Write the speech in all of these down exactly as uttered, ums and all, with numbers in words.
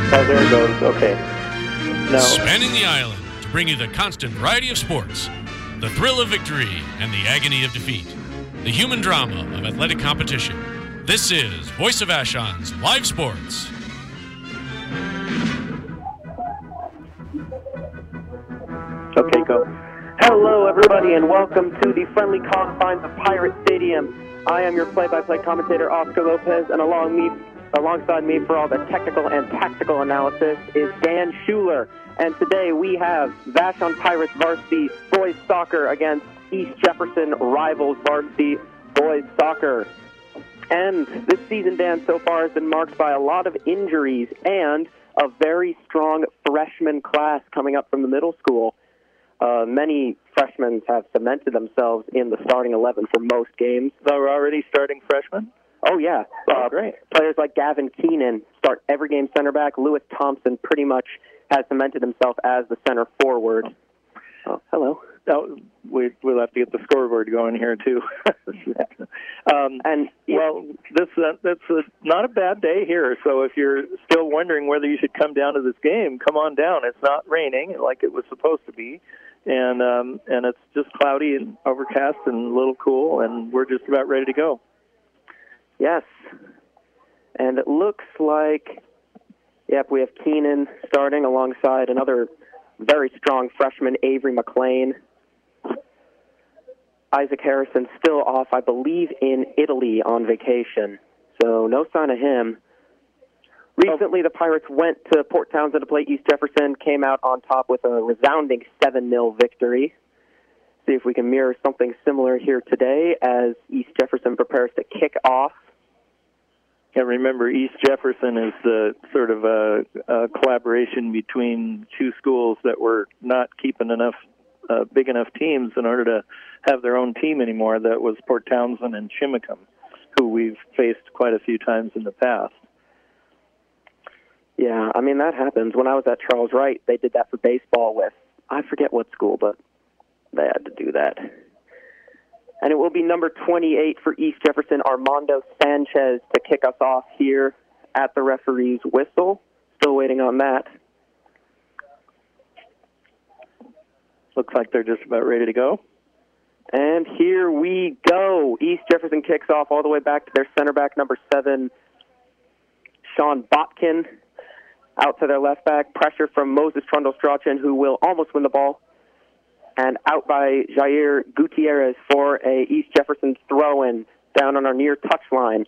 Oh, there it goes. Okay. Now, Spanning the island to bring you the constant variety of sports, the thrill of victory, and the agony of defeat. The human drama of athletic competition. This is Voice of Vashon's Live Sports. Okay, go. Hello, everybody, and welcome to the friendly confines of Pirate Stadium. I am your play-by-play commentator, Oscar Lopez, and along me, alongside me for all the technical and tactical analysis is Dan Schuler. And today we have Vashon Pirates varsity boys soccer against East Jefferson rivals varsity boys soccer. And this season, Dan, so far has been marked by a lot of injuries and a very strong freshman class coming up from the middle school. Uh, many freshmen have cemented themselves in the starting eleven for most games. They're already starting freshmen? Oh, yeah. Oh, uh, great. Players like Gavin Keenan start every game center back. Lewis Thompson pretty much has cemented himself as the center forward. Oh, hello. Oh, we, we'll have to get the scoreboard going here, too. um, and yeah. Well, this uh, that's a, not a bad day here, so if you're still wondering whether you should come down to this game, come on down. It's not raining like it was supposed to be, and um, and it's just cloudy and overcast and a little cool, and we're just about ready to go. Yes, and it looks like, yep, we have Keenan starting alongside another very strong freshman, Avery McLean. Isaac Harrison still off, I believe, in Italy on vacation, so no sign of him. Recently, the Pirates went to Port Townsend to play East Jefferson, came out on top with a resounding seven nil victory. See if we can mirror something similar here today as East Jefferson prepares to kick off. And remember, East Jefferson is the sort of a, a collaboration between two schools that were not keeping enough uh, big enough teams in order to have their own team anymore. That was Port Townsend and Chimicum, who we've faced quite a few times in the past. Yeah, I mean, that happens. When I was at Charles Wright, they did that for baseball with, I forget what school, but they had to do that. And it will be number twenty-eight for East Jefferson, Armando Sanchez, to kick us off here at the referee's whistle. Still waiting on that. Looks like they're just about ready to go. And here we go. East Jefferson kicks off all the way back to their center back, number seven, Sean Botkin. Out to their left back, pressure from Moses Trundle-Strachan, who will almost win the ball. And out by Jair Gutierrez for a East Jefferson throw-in down on our near touchline.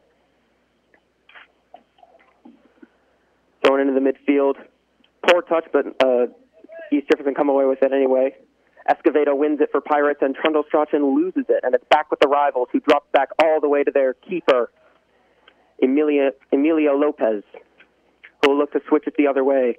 Thrown into the midfield. Poor touch, but uh, East Jefferson come away with it anyway. Escovedo wins it for Pirates, and Trundle-Strachan loses it. And it's back with the rivals, who drops back all the way to their keeper, Emilia, Emilio Lopez, who will look to switch it the other way.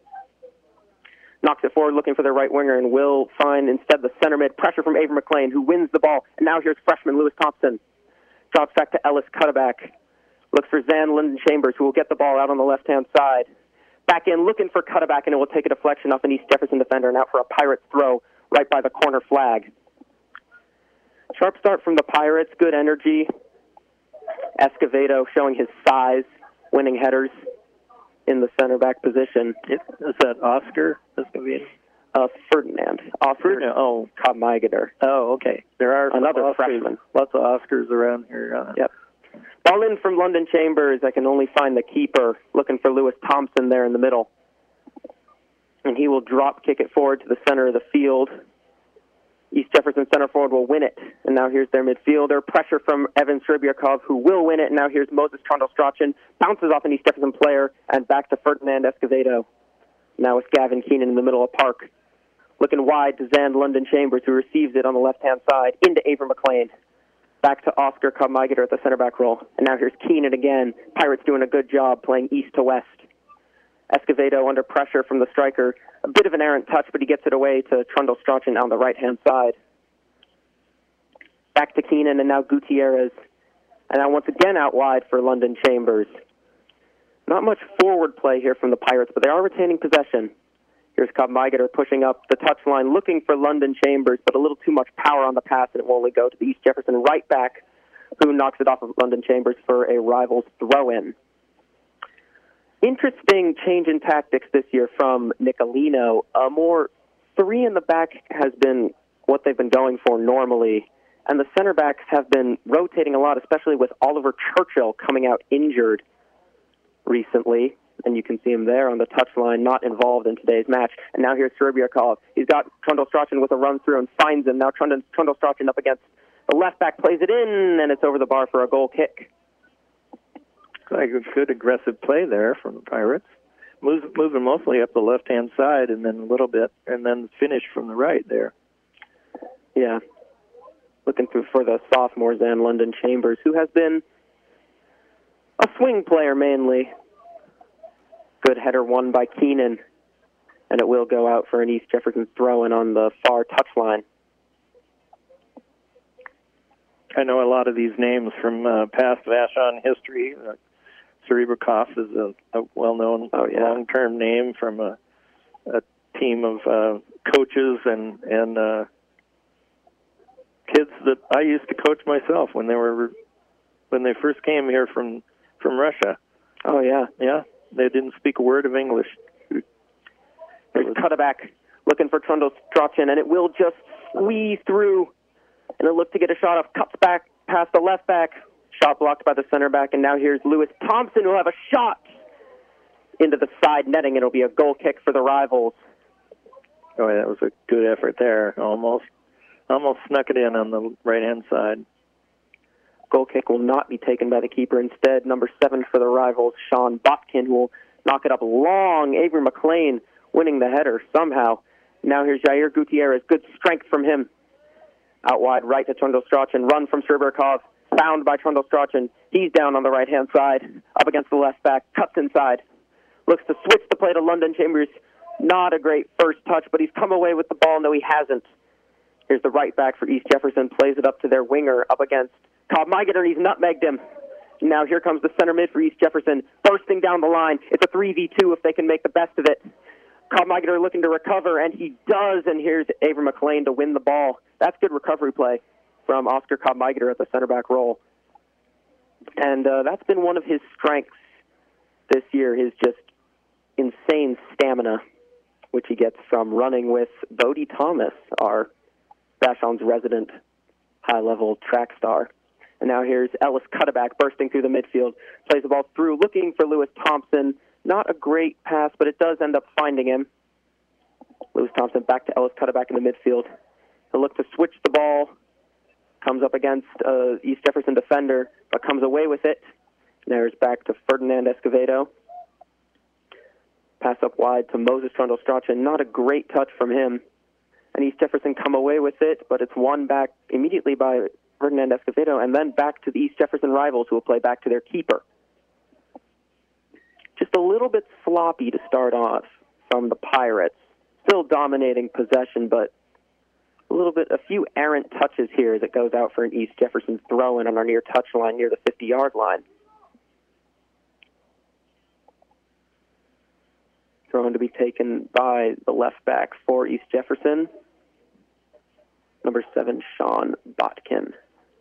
Knocks it forward looking for their right winger and will find instead the center mid. Pressure from Avery McLean, who wins the ball. And now here's freshman Lewis Thompson. Drops back to Ellis Cutterback. Looks for Zan Linden Chambers, who will get the ball out on the left-hand side. Back in looking for Cutterback, and it will take a deflection off an East Jefferson defender and out for a Pirates throw right by the corner flag. Sharp start from the Pirates. Good energy. Escovedo showing his size, winning headers in the center back position. Is that Oscar? That's going to be uh, Ferdinand. Oscar. Ferdinand. Oh, Kabmeigeter. Oh, okay. There are another Oscars, freshman. Lots of Oscars around here. Uh, yep. Ball in from London Chambers. I can only find the keeper, looking for Lewis Thompson there in the middle. And he will drop kick it forward to the center of the field. East Jefferson center forward will win it. And now here's their midfielder. Pressure from Evan Sribyakov, who will win it. And now here's Moses Trundle-Strachan. Bounces off an East Jefferson player and back to Ferdinand Escovedo. Now it's Gavin Keenan in the middle of Park. Looking wide to Zan London Chambers, who receives it on the left-hand side into Avery McLean. Back to Oscar Kabmeigeter at the center back role. And now here's Keenan again. Pirates doing a good job playing east to west. Escovedo under pressure from the striker. A bit of an errant touch, but he gets it away to Trundle-Strachan on the right-hand side. Back to Keenan, and now Gutierrez. And now once again out wide for London Chambers. Not much forward play here from the Pirates, but they are retaining possession. Here's Kabmeigeter pushing up the touchline, looking for London Chambers, but a little too much power on the pass, and it will only go to the East Jefferson right back, who knocks it off of London Chambers for a rival's throw-in. interesting change in tactics this year from Nicolino. A more three in the back has been what they've been going for normally, and the center backs have been rotating a lot, especially with Oliver Churchill coming out injured recently. And you can see him there on the touchline, not involved in today's match. And now here's Serebrikov. He's got Trundle Strachan with a run-through and finds him. Now Trundle, Trundle Strachan up against the left back, plays it in, and it's over the bar for a goal kick. Like a good aggressive play there from the Pirates. Moves, moving mostly up the left-hand side and then a little bit, and then finish from the right there. Yeah. Looking through for the sophomore, Zan London Chambers, who has been a swing player mainly. Good header won by Keenan, and it will go out for an East Jefferson throw-in on the far touchline. I know a lot of these names from uh, past Vashon history. Uh, Serebrikov is a, a well-known oh, yeah. long-term name from a, a team of uh, coaches and and uh, kids that I used to coach myself when they were when they first came here from from Russia. Oh yeah, yeah. They didn't speak a word of English. There's Cutterback looking for Trundle Strachan, and it will just squeeze through. And it looked to get a shot off, cuts back past the left back. Shot blocked by the center back, and now here's Lewis Thompson, who will have a shot into the side netting. It'll be a goal kick for the Rivals. Oh, yeah, that was a good effort there. Almost, almost snuck it in on the right-hand side. Goal kick will not be taken by the keeper. Instead, number seven for the Rivals, Sean Botkin, who will knock it up long. Avery McLean winning the header somehow. Now here's Jair Gutierrez. Good strength from him. Out wide, right to Trundle Strachan. Run from Serebrikov. Found by Trundle Strachan. He's down on the right-hand side. Up against the left back. Cuts inside. Looks to switch the play to London Chambers. Not a great first touch, but he's come away with the ball. No, he hasn't. Here's the right back for East Jefferson. Plays it up to their winger. Up against Cobb Migater, and he's nutmegged him. Now here comes the center mid for East Jefferson. Bursting down the line. It's a three v two if they can make the best of it. Cobb Migater looking to recover, and he does, and here's Avery McLean to win the ball. That's good recovery play from Oscar Cobb Migater at the center back role. And uh, that's been one of his strengths this year, his just insane stamina, which he gets from running with Bodie Thomas, our Vashon's resident high-level track star. And now here's Ellis Cutterback bursting through the midfield, plays the ball through, looking for Lewis Thompson. Not a great pass, but it does end up finding him. Lewis Thompson back to Ellis Cutterback in the midfield. He'll look to switch the ball. Comes up against uh, East Jefferson defender, but comes away with it. There's back to Ferdinand Escovedo. Pass up wide to Moses Trundle Strachan. Not a great touch from him. And East Jefferson come away with it, but it's won back immediately by Ferdinand Escovedo, and then back to the East Jefferson Rivals, who will play back to their keeper. Just a little bit sloppy to start off from the Pirates. Still dominating possession, but a little bit, a few errant touches here as it goes out for an East Jefferson throw-in on our near touchline near the fifty-yard line. Throw-in to be taken by the left back for East Jefferson, number seven, Sean Botkin.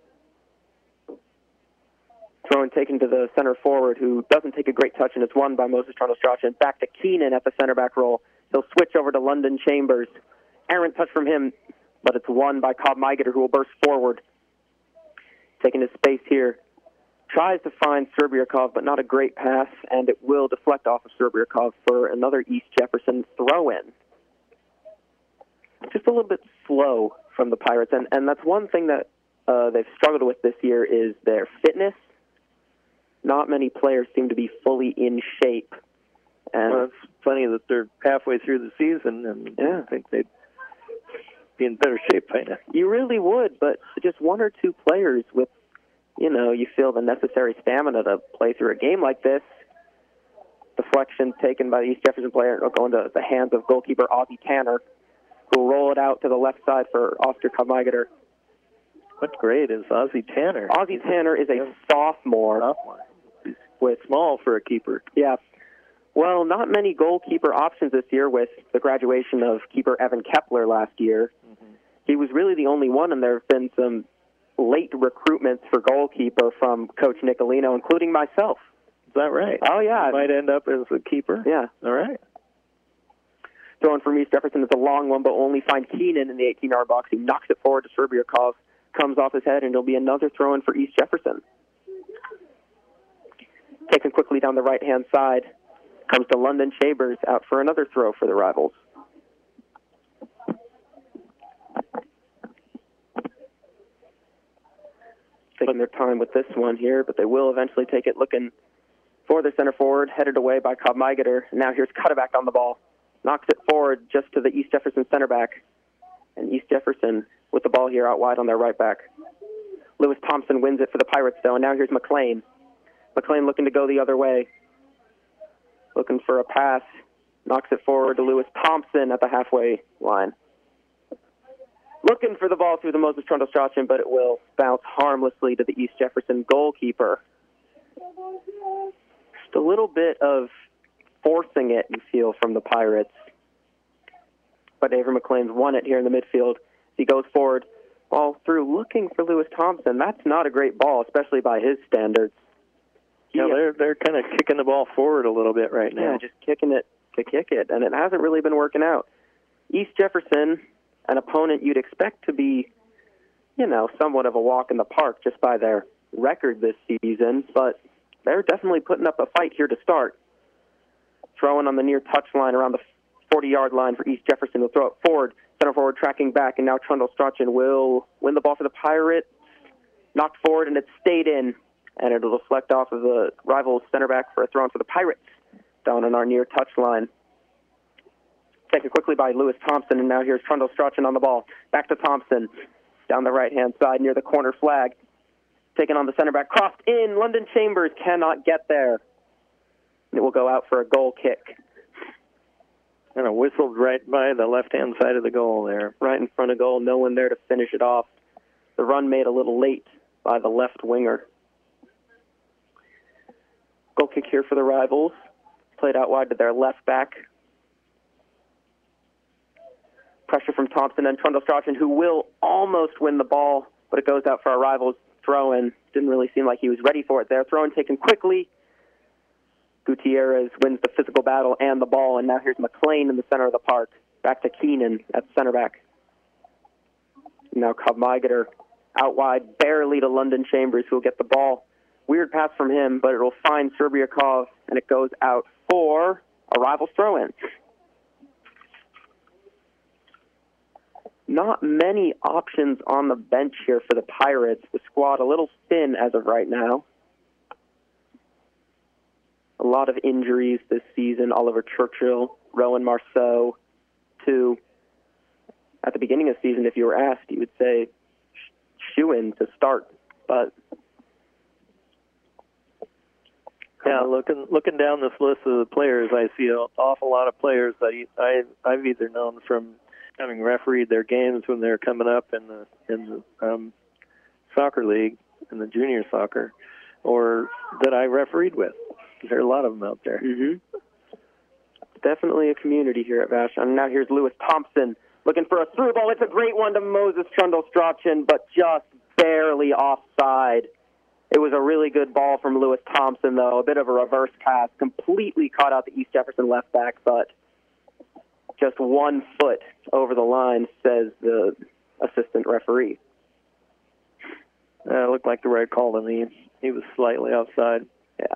Throw-in taken to the center forward, who doesn't take a great touch, and it's won by Moses Trundle Strachan. Back to Keenan at the center back role. He'll switch over to London Chambers. Errant touch from him, but it's won by Cobb Migater, who will burst forward. Taking his space here. Tries to find Serebrikov, but not a great pass, and it will deflect off of Serebrikov for another East Jefferson throw-in. Just a little bit slow from the Pirates, and, and that's one thing that uh, they've struggled with this year is their fitness. Not many players seem to be fully in shape. And well, it's funny that they're halfway through the season, and yeah. I think they'd be in better shape by now. You really would, but just one or two players with, you know, you feel the necessary stamina to play through a game like this. Deflection taken by the East Jefferson player, going to the hands of goalkeeper Ozzie Tanner, who will roll it out to the left side for Oscar Cobb Migater. What grade is Ozzie Tanner? Ozzie Tanner is a sophomore. Sophomore. He's with small for a keeper. Yeah. Well, not many goalkeeper options this year with the graduation of keeper Evan Kepler last year. Mm-hmm. He was really the only one, and there have been some late recruitments for goalkeeper from Coach Nicolino, including myself. Is that right? Oh, yeah. Might end up as a keeper? Yeah. All right. Throwing from East Jefferson is a long one, but will only find Keenan in the eighteen-yard box. He knocks it forward to Serbiakov, comes off his head, and it'll be another throw-in for East Jefferson. Taken quickly down the right-hand side, comes to London Chambers out for another throw for the Rivals. Taking their time with this one here, but they will eventually take it, looking for the center forward, headed away by Cobb Meigeter. Now here's Cutterback on the ball. Knocks it forward just to the East Jefferson center back. And East Jefferson with the ball here out wide on their right back. Lewis Thompson wins it for the Pirates, though, and now here's McLean. McLean looking to go the other way. Looking for a pass. Knocks it forward to Lewis Thompson at the halfway line. Looking for the ball through the Moses Trundle-Strachan, but it will bounce harmlessly to the East Jefferson goalkeeper. Just a little bit of forcing it, you feel, from the Pirates. But Avery McLean's won it here in the midfield. He goes forward, ball through, looking for Lewis Thompson. That's not a great ball, especially by his standards. Yeah, He, they're they're kind of kicking the ball forward a little bit right now. Yeah, just kicking it to kick it, and it hasn't really been working out. East Jefferson, an opponent you'd expect to be, you know, somewhat of a walk in the park just by their record this season, but they're definitely putting up a fight here to start. Throwing on the near touch line around the forty-yard line for East Jefferson. Will throw it forward, center forward tracking back, and now Trundle-Strachan will win the ball for the Pirates. Knocked forward, and it stayed in, and it'll deflect off of the Rivals center back for a throw in for the Pirates down on our near touch line. Taken quickly by Lewis Thompson, and now here's Trundle-Strachan on the ball. Back to Thompson, down the right-hand side near the corner flag. Taken on the center back, crossed in. London Chambers cannot get there. It will go out for a goal kick. And it whistled right by the left-hand side of the goal there. Right in front of goal, no one there to finish it off. The run made a little late by the left winger. Goal kick here for the Rivals. Played out wide to their left back. Pressure from Thompson and Trundle-Strachan, who will almost win the ball, but it goes out for our Rivals throw-in. Didn't really seem like he was ready for it there. Throw-in taken quickly. Gutierrez wins the physical battle and the ball, and now here's McLean in the center of the park. Back to Keenan at center back. Now Cobb Meigeter out wide, barely to London Chambers, who will get the ball. Weird pass from him, but it will find Serbiakov, and it goes out for a Rivals throw-in. Not many options on the bench here for the Pirates. The squad a little thin as of right now. A lot of injuries this season. Oliver Churchill, Rowan Marceau, two. At the beginning of the season, if you were asked, you would say shoo-in to start. But yeah, looking looking down this list of the players, I see an awful lot of players that I I've either known from having refereed their games when they're coming up in the in the um, soccer league, in the junior soccer, or that I refereed with. There are a lot of them out there. Mm-hmm. Definitely a community here at Vashon. And now here's Lewis Thompson looking for a through ball. It's a great one to Moses Trundle-Strachan, but just barely offside. It was a really good ball from Lewis Thompson, though. A bit of a reverse pass. Completely caught out the East Jefferson left back, but just one foot over the line, says the assistant referee. Uh, it looked like the right call to me. He was slightly offside. Yeah.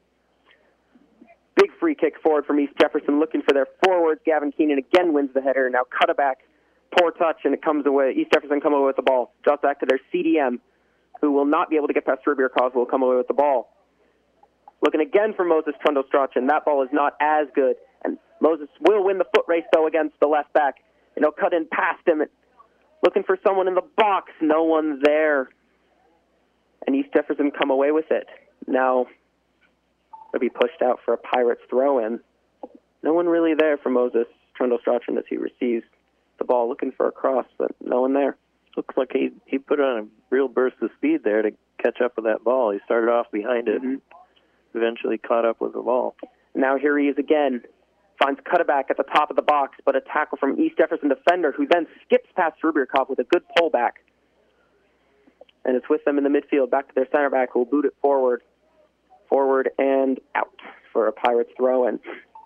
Big free kick forward from East Jefferson, looking for their forwards. Gavin Keenan again wins the header. Now cut it back. Poor touch, and it comes away. East Jefferson come away with the ball. Drops back to their C D M, who will not be able to get past Serbiakov, will come away with the ball. Looking again for Moses Trundle-Strachan. That ball is not as good. And Moses will win the foot race, though, against the left back. And he'll cut in past him. Looking for someone in the box. No one there. And East Jefferson come away with it. Now it'll be pushed out for a Pirates throw-in. No one really there for Moses Trundle-Strachan as he receives the ball, looking for a cross, but no one there. Looks like he, he put on a real burst of speed there to catch up with that ball. He started off behind it and eventually caught up with the ball. Now here he is again. Finds Cutterback at the top of the box, but a tackle from East Jefferson defender, who then skips past Serbiakov with a good pullback. And it's with them in the midfield, back to their center back, who will boot it forward forward and out for a Pirates throw-in.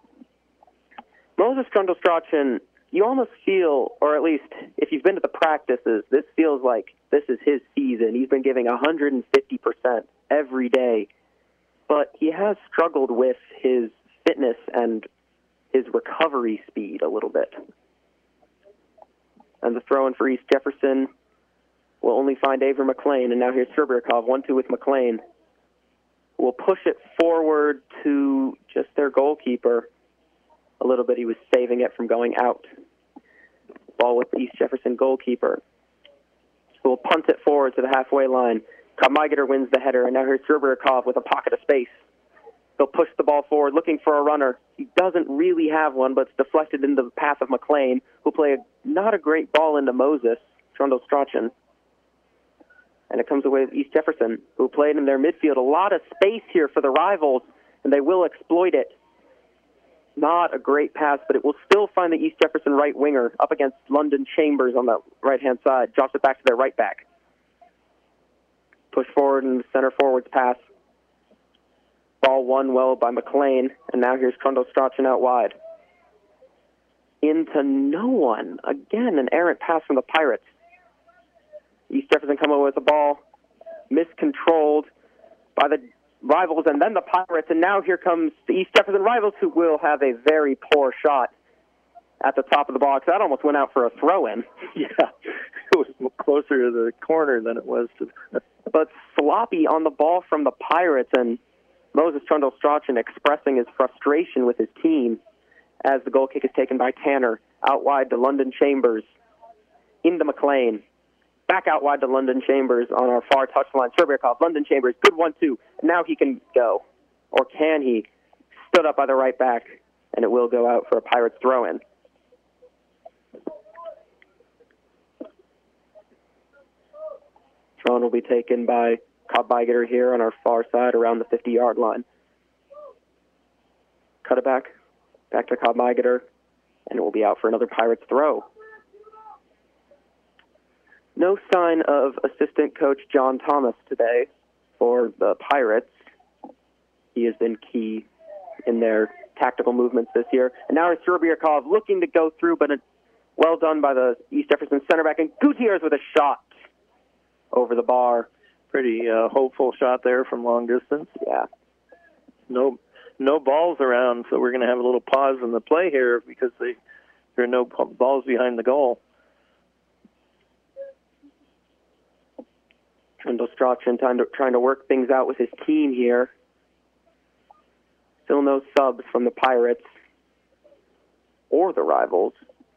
Moses Trundle-Strachan, you almost feel, or at least if you've been to the practices, this feels like this is his season. He's been giving one hundred fifty percent every day, but he has struggled with his fitness and his recovery speed a little bit. And the throw-in for East Jefferson will only find Avery McLean, and now here's Srebryakov, one two with McLean. Will push it forward to just their goalkeeper. A little bit, he was saving it from going out. Ball with the East Jefferson goalkeeper. Will punt it forward to the halfway line. Kabmeigeter wins the header, and now here's Srebryakov with a pocket of space. He'll push the ball forward, looking for a runner. He doesn't really have one, but it's deflected into the path of McLean, who'll play a, not a great ball into Moses Trundle-Strachan. And it comes away with East Jefferson, who played in their midfield. A lot of space here for the Rivals, and they will exploit it. Not a great pass, but it will still find the East Jefferson right winger up against London Chambers on the right-hand side. Drops it back to their right back. Push forward in the center forward's pass. Ball won well by McLean, and now here's Trundle-Strachan out wide. Into no one. Again, an errant pass from the Pirates. East Jefferson come away with the ball, miscontrolled by the Rivals, and then the Pirates, and now here comes the East Jefferson Rivals, who will have a very poor shot at the top of the box. That almost went out for a throw-in. Yeah, it was closer to the corner than it was to the... But sloppy on the ball from the Pirates, and Moses Trundle-Strachan expressing his frustration with his team as the goal kick is taken by Tanner, out wide to London Chambers, into McLean. Back out wide to London Chambers on our far touchline. Srebryakov, London Chambers, good one two. Now he can go. Or can he? Stood up by the right back, and it will go out for a Pirates throw-in. Throw-in will be taken by Kabmeigeter here on our far side around the fifty-yard line. Cut it back. Back to Kabmeigeter, and it will be out for another Pirates throw. No sign of assistant coach John Thomas today for the Pirates. He has been key in their tactical movements this year. And now it's Srebryakov looking to go through, but it, well done by the East Jefferson center back. And Gutierrez with a shot over the bar. Pretty uh, hopeful shot there from long distance. Yeah. No no balls around, so we're going to have a little pause in the play here because they, there are no balls behind the goal. Trundle-Strachan trying to, trying to work things out with his team here. Still no subs from the Pirates or the Rivals.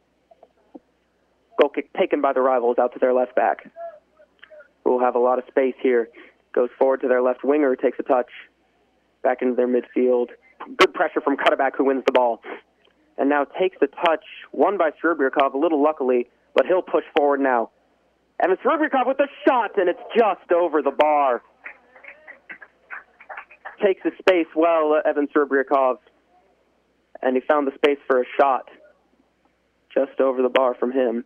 Goal kick taken by the Rivals out to their left back. We'll have a lot of space here. Goes forward to their left winger, takes a touch. Back into their midfield. Good pressure from Cutterback, who wins the ball. And now takes the touch, won by Srebryakov, a little luckily, but he'll push forward now. And it's Srebryakov with the shot, and it's just over the bar. Takes the space well, Evan Srebryakov. And he found the space for a shot just over the bar from him.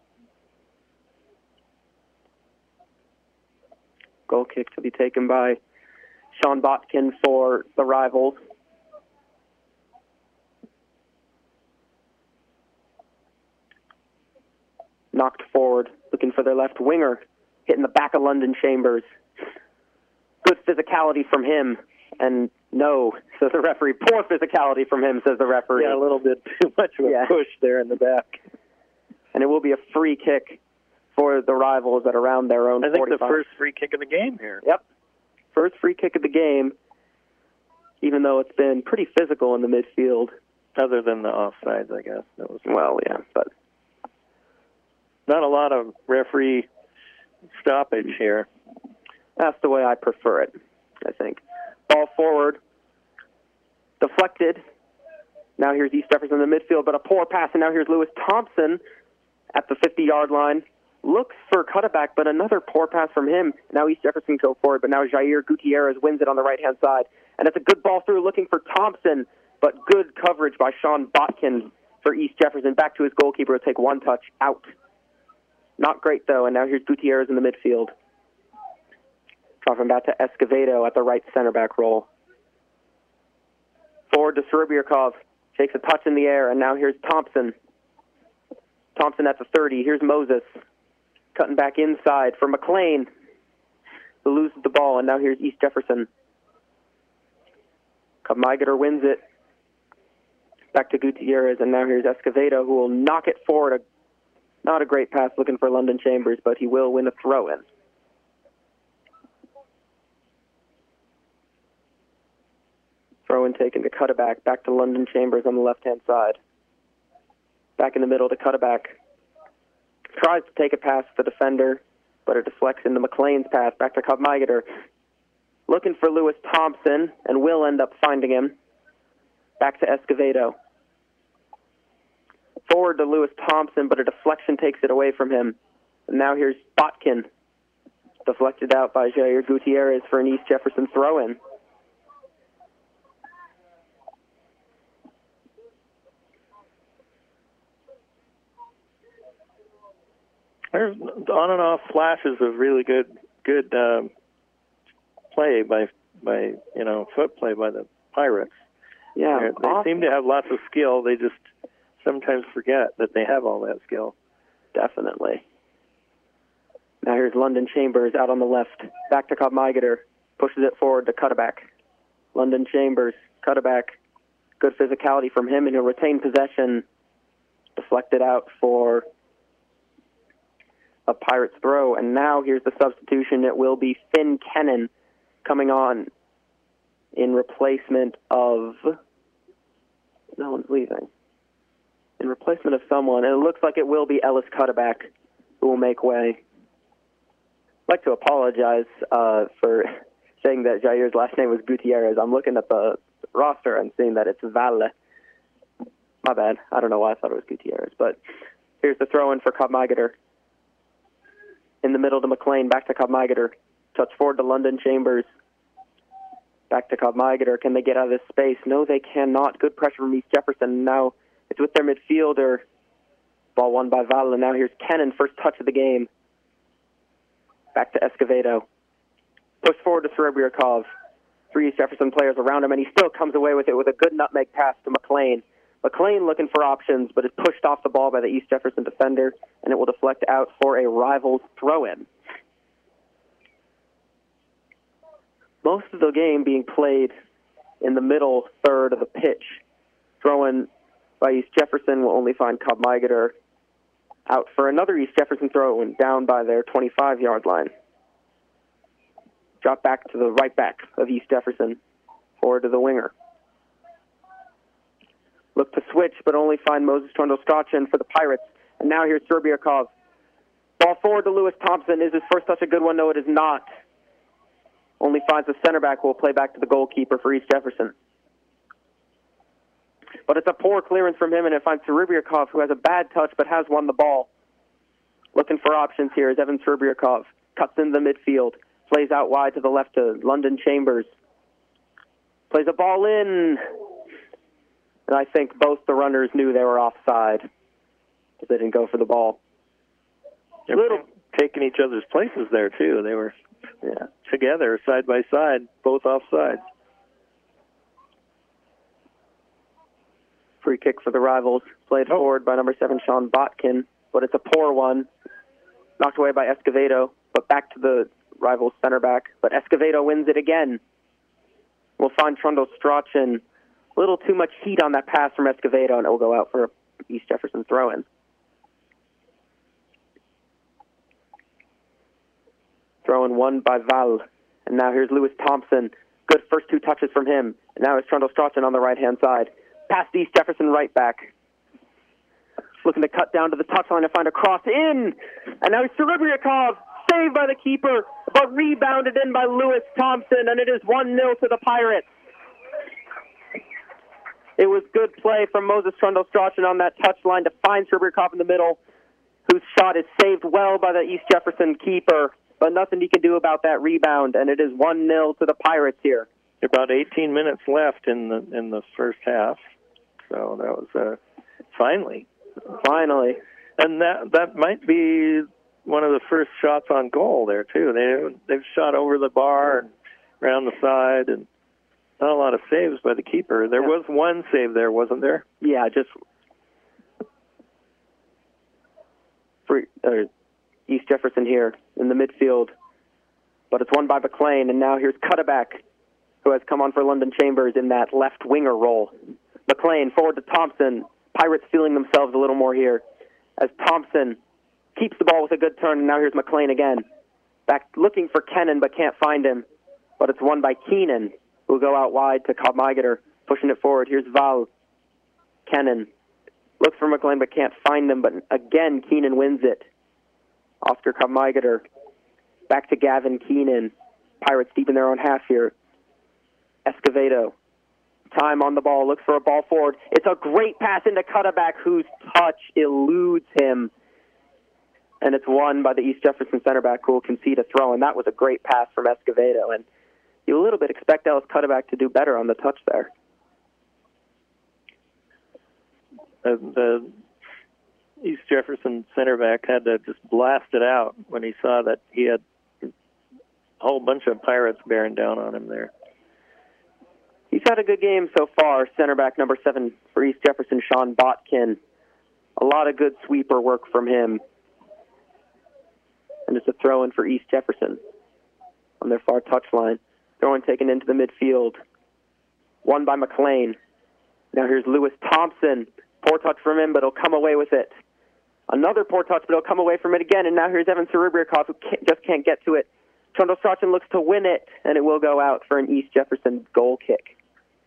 Goal kick to be taken by Sean Botkin for the Rivals. Knocked forward, looking for their left winger, hitting the back of London Chambers. Good physicality from him, and no, says the referee. Poor physicality from him, says the referee. Yeah, a little bit too much of a yeah. push there in the back. And it will be a free kick for the Rivals at around their own I think forty-five. the first free kick of the game here. Yep. First free kick of the game, even though it's been pretty physical in the midfield. Other than the offsides, I guess. That was well, yeah, but not a lot of referee stoppage here. That's the way I prefer it, I think. Ball forward, deflected. Now here's East Jefferson in the midfield, but a poor pass, and now here's Lewis Thompson at the fifty-yard line. Looks for Cutterback, but another poor pass from him. Now East Jefferson go forward, but now Jair Gutierrez wins it on the right-hand side. And it's a good ball through looking for Thompson, but good coverage by Sean Botkin for East Jefferson. Back to his goalkeeper to take one touch out. Not great, though, and now here's Gutierrez in the midfield. Dropping back to Escovedo at the right center back role. Forward to Serebrikov. Takes a touch in the air, and now here's Thompson. Thompson at the thirty. Here's Moses. Cutting back inside for McLean, who loses the ball, and now here's East Jefferson. Kopmeigeter wins it. Back to Gutierrez, and now here's Escovedo, who will knock it forward. A, not a great pass looking for London Chambers, but he will win a throw-in. Throw-in taken to Cutterback. Back to London Chambers on the left-hand side. Back in the middle to Cutterback. Tries to take a pass to the defender, but it deflects into McLean's pass. Back to Kopmeigeter. Looking for Lewis Thompson, and will end up finding him. Back to Escovedo. Forward to Lewis Thompson, but a deflection takes it away from him. And now here's Botkin. Deflected out by Jair Gutierrez for an East Jefferson throw-in. There's on and off flashes of really good, good um, play by, by you know, foot play by the Pirates. Yeah, They're, they awesome. seem to have lots of skill. They just sometimes forget that they have all that skill. Definitely. Now here's London Chambers out on the left. Back to Kopmeigeter. Pushes it forward to Cutterback. London Chambers, Cutterback. Good physicality from him, and he'll retain possession. Deflected out for a Pirates throw, and now here's the substitution. It will be Finn Kennan coming on in replacement of... No one's leaving. In replacement of someone, and it looks like it will be Ellis Cutterback who will make way. I'd like to apologize uh, for saying that Jair's last name was Gutierrez. I'm looking at the roster and seeing that it's Valle. My bad. I don't know why I thought it was Gutierrez, but here's the throw-in for Kopmeigeter. In the middle to McLean, back to Kopmeigeter. Touch forward to London Chambers. Back to Kopmeigeter. Can they get out of this space? No, they cannot. Good pressure from East Jefferson. Now it's with their midfielder. Ball won by Valle. And now here's Kennan, first touch of the game. Back to Escovedo. Push forward to Serebrikov. Three East Jefferson players around him, and he still comes away with it with a good nutmeg pass to McLean. McLean looking for options, but is pushed off the ball by the East Jefferson defender, and it will deflect out for a rival's throw-in. Most of the game being played in the middle third of the pitch. Throw-in by East Jefferson will only find Kopmeigeter out for another East Jefferson throw-in down by their twenty-five-yard line. Drop back to the right back of East Jefferson, forward to the winger. Look to switch, but only find Moses Trundle-Strachan for the Pirates. And now here's Serebrikov. Ball forward to Lewis Thompson. Is his first touch a good one? No, it is not. Only finds the center back who will play back to the goalkeeper for East Jefferson. But it's a poor clearance from him, and it finds Serebrikov, who has a bad touch but has won the ball. Looking for options here is Evan Serebrikov. Cuts into the midfield. Plays out wide to the left to London Chambers. Plays a ball in. And I think both the runners knew they were offside because they didn't go for the ball. They're Little taking each other's places there, too. They were yeah, together, side by side, both offside. Free kick for the rivals. Played oh. forward by number seven, Sean Botkin, but it's a poor one. Knocked away by Escovedo, but back to the rivals center back. But Escovedo wins it again. We'll find Trundle-Strachan. A little too much heat on that pass from Escovedo, and it will go out for East Jefferson throw-in. Throw-in won by Valle. And now here's Lewis Thompson. Good first two touches from him. And now it's Trundle-Strachan on the right-hand side. Past East Jefferson right back. Looking to cut down to the touchline to find a cross in. And now it's Serebrikov, saved by the keeper, but rebounded in by Lewis Thompson, and it is one nil to the Pirates. It was good play from Moses Trundle-Strachan on that touchline to find Serebrikov in the middle, whose shot is saved well by the East Jefferson keeper, but nothing he can do about that rebound, and it is one nil to the Pirates here. About eighteen minutes left in the in the first half, so that was uh, finally, finally, and that that might be one of the first shots on goal there too. They they've shot over the bar and around the side, and Not a lot of saves by the keeper. There yeah. was one save there, wasn't there? Yeah, just for uh, East Jefferson here in the midfield. But it's won by McLean, and now here's Cutterback, who has come on for London Chambers in that left winger role. McLean forward to Thompson. Pirates feeling themselves a little more here as Thompson keeps the ball with a good turn, and now here's McLean again. Back looking for Kennan, but can't find him. But it's won by Keenan, who will go out wide to Cobb Migater, pushing it forward. Here's Val. Kennan looks for McLean, but can't find him. But again, Keenan wins it. Oscar Cobb Migater back to Gavin Keenan. Pirates deep in their own half here. Escovedo. Time on the ball. Looks for a ball forward. It's a great pass into Cutterback, whose touch eludes him. And it's won by the East Jefferson center back, who will concede a throw. And that was a great pass from Escovedo. And you a little bit expect Ellis Cutterback to do better on the touch there. Uh, the East Jefferson center back had to just blast it out when he saw that he had a whole bunch of Pirates bearing down on him there. He's had a good game so far, center back number seven for East Jefferson, Sean Botkin. A lot of good sweeper work from him. And it's a throw-in for East Jefferson on their far touchline. Throw-in taken into the midfield. Won by McLean. Now here's Lewis Thompson. Poor touch from him, but he'll come away with it. Another poor touch, but he'll come away from it again. And now here's Evan Serebriakov, who can't, just can't get to it. Trundle Strachan looks to win it, and it will go out for an East Jefferson goal kick.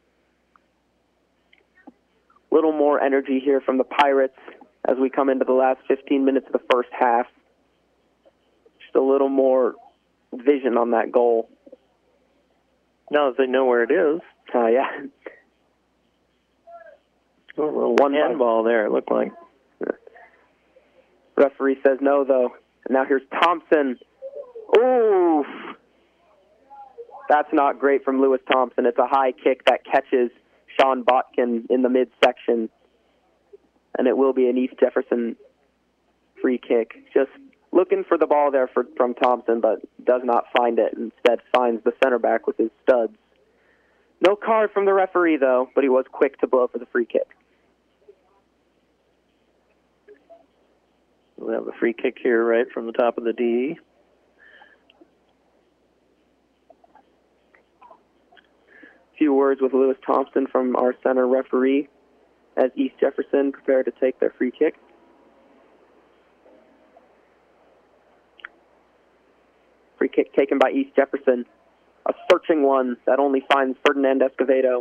Little more energy here from the Pirates as we come into the last fifteen minutes of the first half. Just a little more vision on that goal. Now that they know where it is. Oh, uh, yeah. A little one handball there, it looked like. Referee says no, though. And now here's Thompson. Ooh. That's not great from Lewis Thompson. It's a high kick that catches Sean Botkin in the midsection. And it will be an East Jefferson free kick. Just looking for the ball there for, from Thompson, but does not find it. Instead finds the center back with his studs. No card from the referee, though, but he was quick to blow for the free kick. We have a free kick here right from the top of the D. A few words with Lewis Thompson from our center referee as East Jefferson prepare to take their free kick. Free kick taken by East Jefferson. A searching one that only finds Ferdinand Escovedo.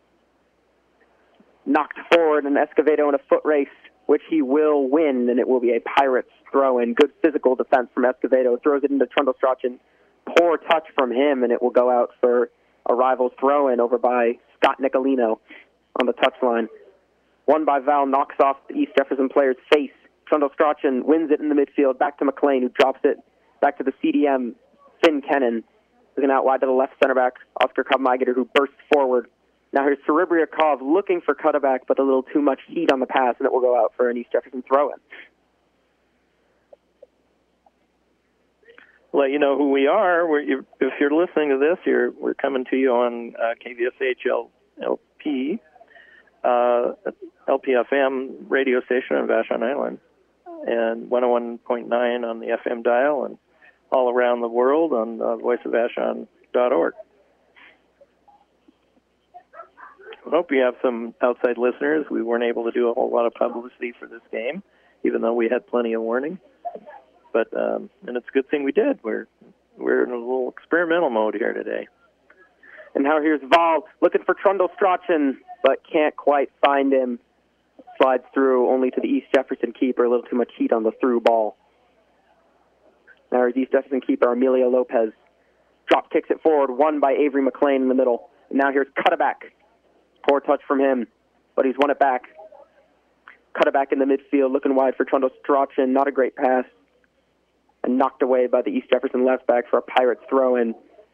Knocked forward, and Escovedo in a foot race, which he will win, and it will be a Pirates throw-in. Good physical defense from Escovedo. Throws it into Trundle Strachan. Poor touch from him, and it will go out for a rival's throw-in over by Scott Nicolino on the touchline. Won by Val, knocks off the East Jefferson player's face. Trundle Strachan wins it in the midfield, back to McLean, who drops it back to the C D M, Finn Kennan. Looking out wide to the left center back, Oscar Cobb Migater, who bursts forward. Now here's Serebriakov looking for Cutterback, but a little too much heat on the pass, and it will go out for an East Jefferson throw-in. Let you know who we are. We're, you, if you're listening to this, you're, we're coming to you on uh, K V S H L P, uh, L P F M radio station on Vashon Island, and one oh one point nine on the F M dial, and all around the world on uh, voice of vashon dot org. I hope we have some outside listeners. We weren't able to do a whole lot of publicity for this game, even though we had plenty of warning. But um, and it's a good thing we did. We're we're in a little experimental mode here today. And now here's Val looking for Trundle Strachan, but can't quite find him. Slides through only to the East Jefferson keeper. A little too much heat on the through ball. Now here's East Jefferson keeper Emilio Lopez. Drop kicks it forward, won by Avery McLean in the middle. And now here's Cutterback. Poor touch from him, but he's won it back. Cutterback in the midfield, looking wide for Trundle Strachan. Not a great pass. And knocked away by the East Jefferson left back for a Pirates throw-in.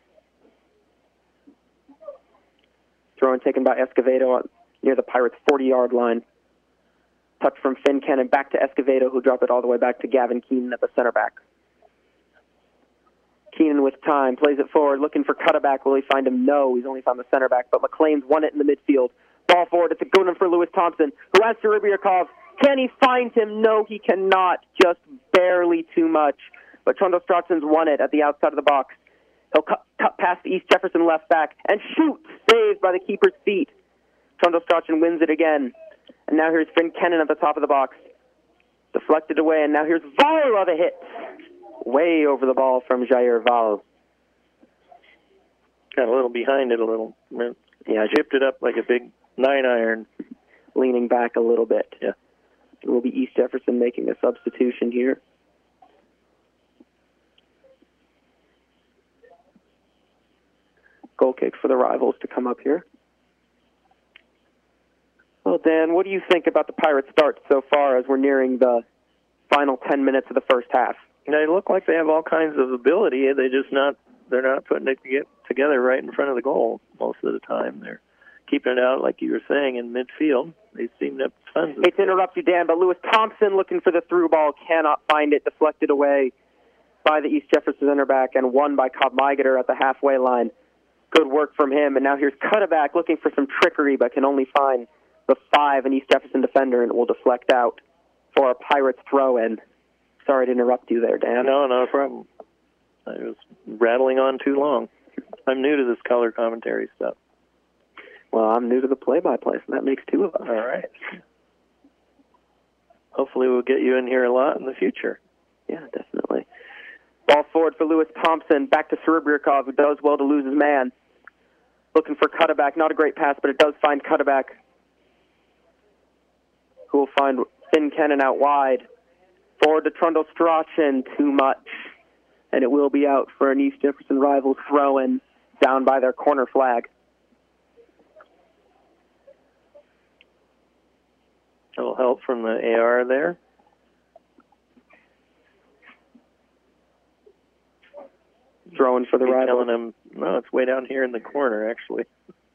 Throw-in taken by Escovedo near the Pirates' forty-yard line. Touch from Finn Kennan back to Escovedo, who dropped it all the way back to Gavin Keenan at the center back. Keenan with time, plays it forward, looking for Cutterback. Will he find him? No, he's only found the center back, but McLean's won it in the midfield. Ball forward, it's a good one for Lewis Thompson, who has Serebrikov. Can he find him? No, he cannot, just barely too much. But Trundle Strachan's won it at the outside of the box. He'll cut, cut past the East Jefferson left back and shoot, saved by the keeper's feet. Trundle Strachan wins it again. And now here's Finn Kennan at the top of the box. Deflected away, and now here's Val of a hit. Way over the ball from Jair Val. Got a little behind it a little. Yeah, chipped it up like a big nine iron. Leaning back a little bit. Yeah. It will be East Jefferson making a substitution here. Goal kick for the Rivals to come up here. Well, Dan, what do you think about the Pirates' start so far as we're nearing the final ten minutes of the first half? They look like they have all kinds of ability. They just not they're not putting it together right in front of the goal most of the time. They're keeping it out, like you were saying, in midfield. They seem to have tons of... Hate to interrupt you, Dan, but Lewis Thompson looking for the through ball, cannot find it, deflected away by the East Jefferson center back and won by Cobb Migater at the halfway line. Good work from him. And now here's Cutterback looking for some trickery, but can only find the five, an East Jefferson defender, and it will deflect out for a Pirates throw-in. Sorry to interrupt you there, Dan. No, no problem. I was rattling on too long. I'm new to this color commentary stuff. Well, I'm new to the play-by-play, so that makes two of us. All right. Hopefully we'll get you in here a lot in the future. Yeah, definitely. Ball forward for Lewis Thompson. Back to Serebrikov, who does well to lose his man. Looking for Cutterback. Not a great pass, but it does find Cutterback, who will find Finn Kennan out wide. Forward to Trundle Strachan, too much. And it will be out for an East Jefferson Rivals throw-in down by their corner flag. A little help from the A R there. Throwing for the Rivals. Telling him, no, it's way down here in the corner, actually.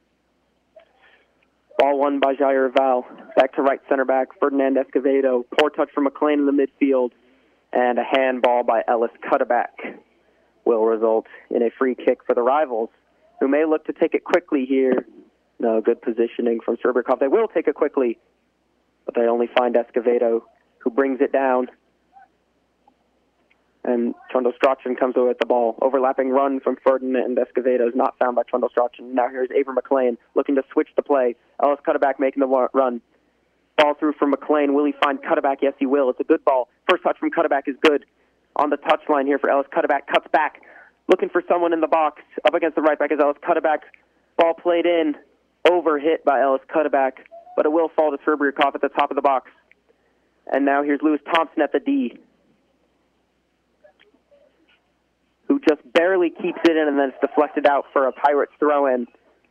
Ball won by Jair Val. Back to right center back, Ferdinand Escovedo. Poor touch from McLean in the midfield. And a handball by Ellis Cutterback will result in a free kick for the Rivals, who may look to take it quickly here. No, good positioning from Serebrikov. They will take it quickly, but they only find Escovedo, who brings it down. And Trundle Strachan comes away with the ball. Overlapping run from Ferdinand Escovedo is not found by Trundle Strachan. Now here's Avery McLean looking to switch the play. Ellis Cutterback making the run. Ball through from McLean. Will he find Cutterback? Yes, he will. It's a good ball. First touch from Cutterback is good. On the touchline here for Ellis Cutterback. Cuts back. Looking for someone in the box. Up against the right back is Ellis Cutterback. Ball played in. Overhit by Ellis Cutterback. But it will fall to Serebrikov at the top of the box. And now here's Lewis Thompson at the D, who just barely keeps it in and then it's deflected out for a Pirates throw-in.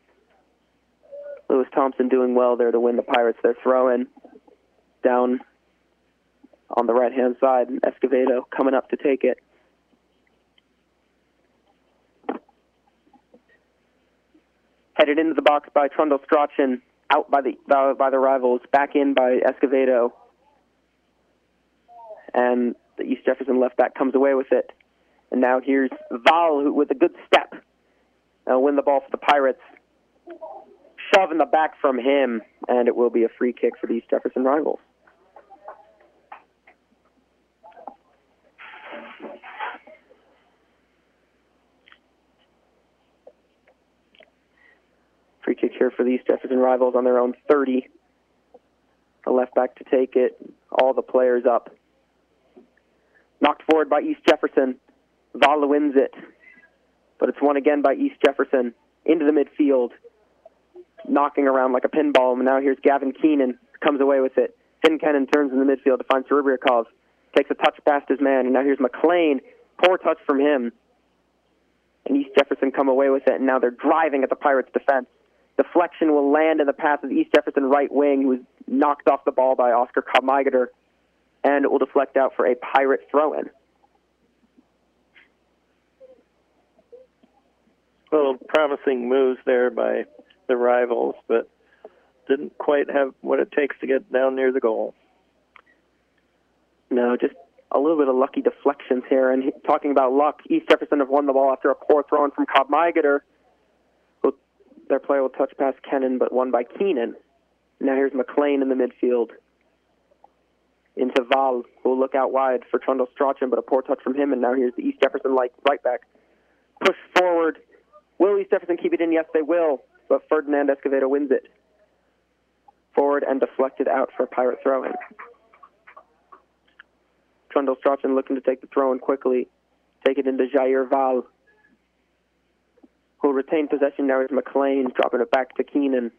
Lewis Thompson doing well there to win the Pirates their throw-in. Down on the right-hand side, and Escovedo coming up to take it. Headed into the box by Trundle Strachan, out by the by, by the Rivals, back in by Escovedo. And the East Jefferson left back comes away with it. And now here's Val, who with a good step. Now win the ball for the Pirates. Shove in the back from him, and it will be a free kick for the East Jefferson Rivals. Free kick here for the East Jefferson Rivals on their own thirty. The left back to take it. All the players up. Knocked forward by East Jefferson. Vala wins it, but it's won again by East Jefferson into the midfield, knocking around like a pinball. And now here's Gavin Keenan, comes away with it. Finn Kennan turns in the midfield to find Serebrikov, takes a touch past his man, and now here's McLean. Poor touch from him. And East Jefferson come away with it, and now they're driving at the Pirates' defense. Deflection will land in the path of the East Jefferson right wing, who was knocked off the ball by Oscar Cobb-Migater, and it will deflect out for a Pirate throw-in. Well, promising moves there by the Rivals, but didn't quite have what it takes to get down near the goal. No, just a little bit of lucky deflections here. And he, talking about luck, East Jefferson have won the ball after a poor throw in from Cobb Meigeter. Their player will touch past Kennan, but won by Keenan. Now here's McLean in the midfield. Into Val, who will look out wide for Trundle Strachan, but a poor touch from him. And now here's the East Jefferson like right back. Push forward. Will East Jefferson keep it in? Yes, they will. But Ferdinand Escovedo wins it. Forward and deflected out for a Pirate throw-in. Trundle Strachan looking to take the throw-in quickly. Take it into Jair Val, who'll retain possession. Now is McLean, dropping it back to Keenan.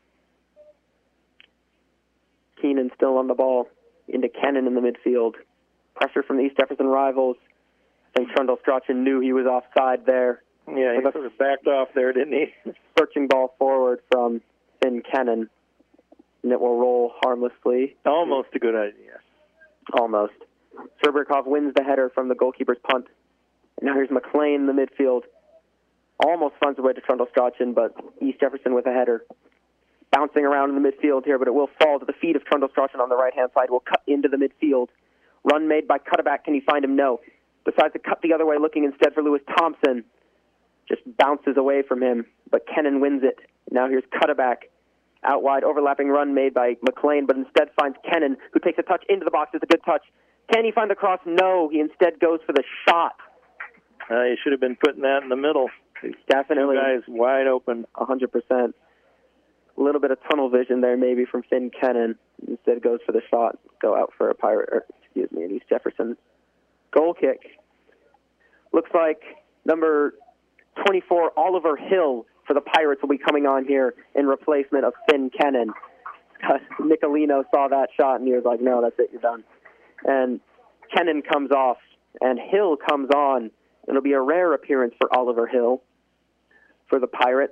Keenan still on the ball. Into Kennan in the midfield. Pressure from the East Jefferson rivals. I think Trundle Strachan knew he was offside there. Yeah, he sort of backed off there, didn't he? Searching ball forward from Finn Kennan. And it will roll harmlessly. Almost a good idea. Almost. Serberkov wins the header from the goalkeeper's punt. And now here's McLean in the midfield. Almost finds a way to Trundle Strachan, but East Jefferson with a header. Bouncing around in the midfield here, but it will fall to the feet of Trundle Strachan on the right-hand side. Will cut into the midfield. Run made by Cutterback. Can he find him? No. Decides to cut the other way, looking instead for Lewis Thompson. Just bounces away from him, but Kennan wins it. Now here's Cutterback. Out wide, overlapping run made by McLean, but instead finds Kennan, who takes a touch into the box. It's a good touch. Can he find the cross? No. He instead goes for the shot. Uh, he should have been putting that in the middle. Definitely. Two guys wide open. one hundred percent. A little bit of tunnel vision there maybe from Finn Kennan. Instead goes for the shot. Go out for a Pirate, or excuse me, an East Jefferson goal kick. Looks like number twenty-four, Oliver Hill, for the Pirates will be coming on here in replacement of Finn Kennan. Nicolino saw that shot and he was like, no, that's it, you're done. And Kennan comes off and Hill comes on. It'll be a rare appearance for Oliver Hill for the Pirates.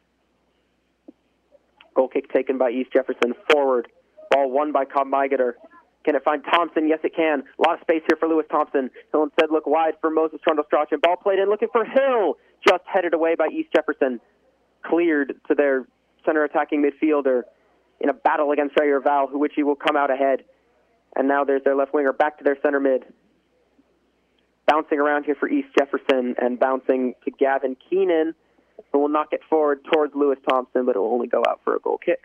Goal kick taken by East Jefferson. Forward. Ball won by Cobb Meigeter. Can it find Thompson? Yes, it can. A lot of space here for Lewis Thompson. He'll instead look wide for Moses Trundle Strachan. Ball played in, looking for Hill. Just headed away by East Jefferson. Cleared to their center attacking midfielder in a battle against Jair Val, who which he will come out ahead. And now there's their left winger back to their center mid. Bouncing around here for East Jefferson and bouncing to Gavin Keenan, who will knock it forward towards Lewis Thompson, but it will only go out for a goal kick.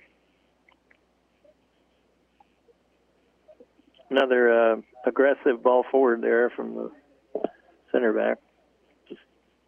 Another uh, aggressive ball forward there from the center back. Just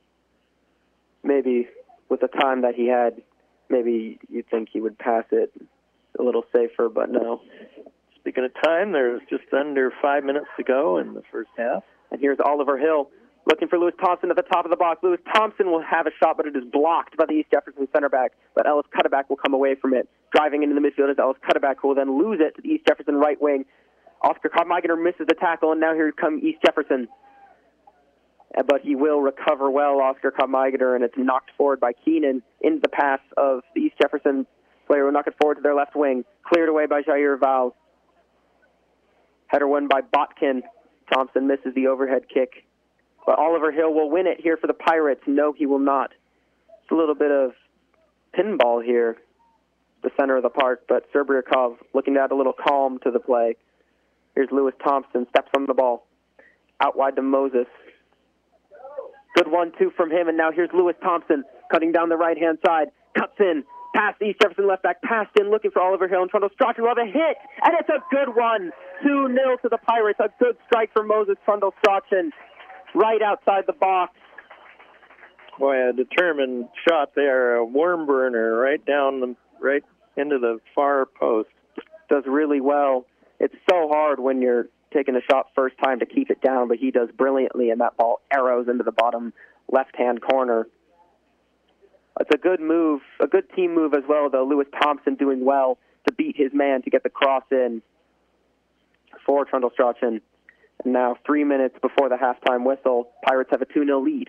maybe with the time that he had, maybe you'd think he would pass it a little safer, but no. Speaking of time, there's just under five minutes to go in the first half. And here's Oliver Hill looking for Lewis Thompson at the top of the box. Lewis Thompson will have a shot, but it is blocked by the East Jefferson center back. But Ellis Cutterback will come away from it. Driving into the midfield is Ellis Cutterback, who will then lose it to the East Jefferson right wing. Oscar Cobb Meigeter misses the tackle, and now here comes East Jefferson. But he will recover well, Oscar Cobb Meigeter, and it's knocked forward by Keenan into the pass of the East Jefferson player. Will knock it forward to their left wing. Cleared away by Jair Val. Header won by Botkin. Thompson misses the overhead kick. But Oliver Hill will win it here for the Pirates. No, he will not. It's a little bit of pinball here, the center of the park, but Serbriakov looking to add a little calm to the play. Here's Lewis Thompson, steps on the ball. Out wide to Moses. Good one two from him, and now here's Lewis Thompson cutting down the right-hand side. Cuts in. Past East Jefferson left back, passed in, looking for Oliver Hill, and Trundle Strachan will have a hit, and it's a good one. two nil to the Pirates. A good strike for Moses Trundle Strachan, right outside the box. Boy, a determined shot there, a worm burner right down the, right into the far post. Does really well. It's so hard when you're taking a shot first time to keep it down, but he does brilliantly, and that ball arrows into the bottom left-hand corner. It's a good move, a good team move as well, though. Lewis Thompson doing well to beat his man to get the cross in for Trundle Strachan. And now, three minutes before the halftime whistle, Pirates have a two nil lead.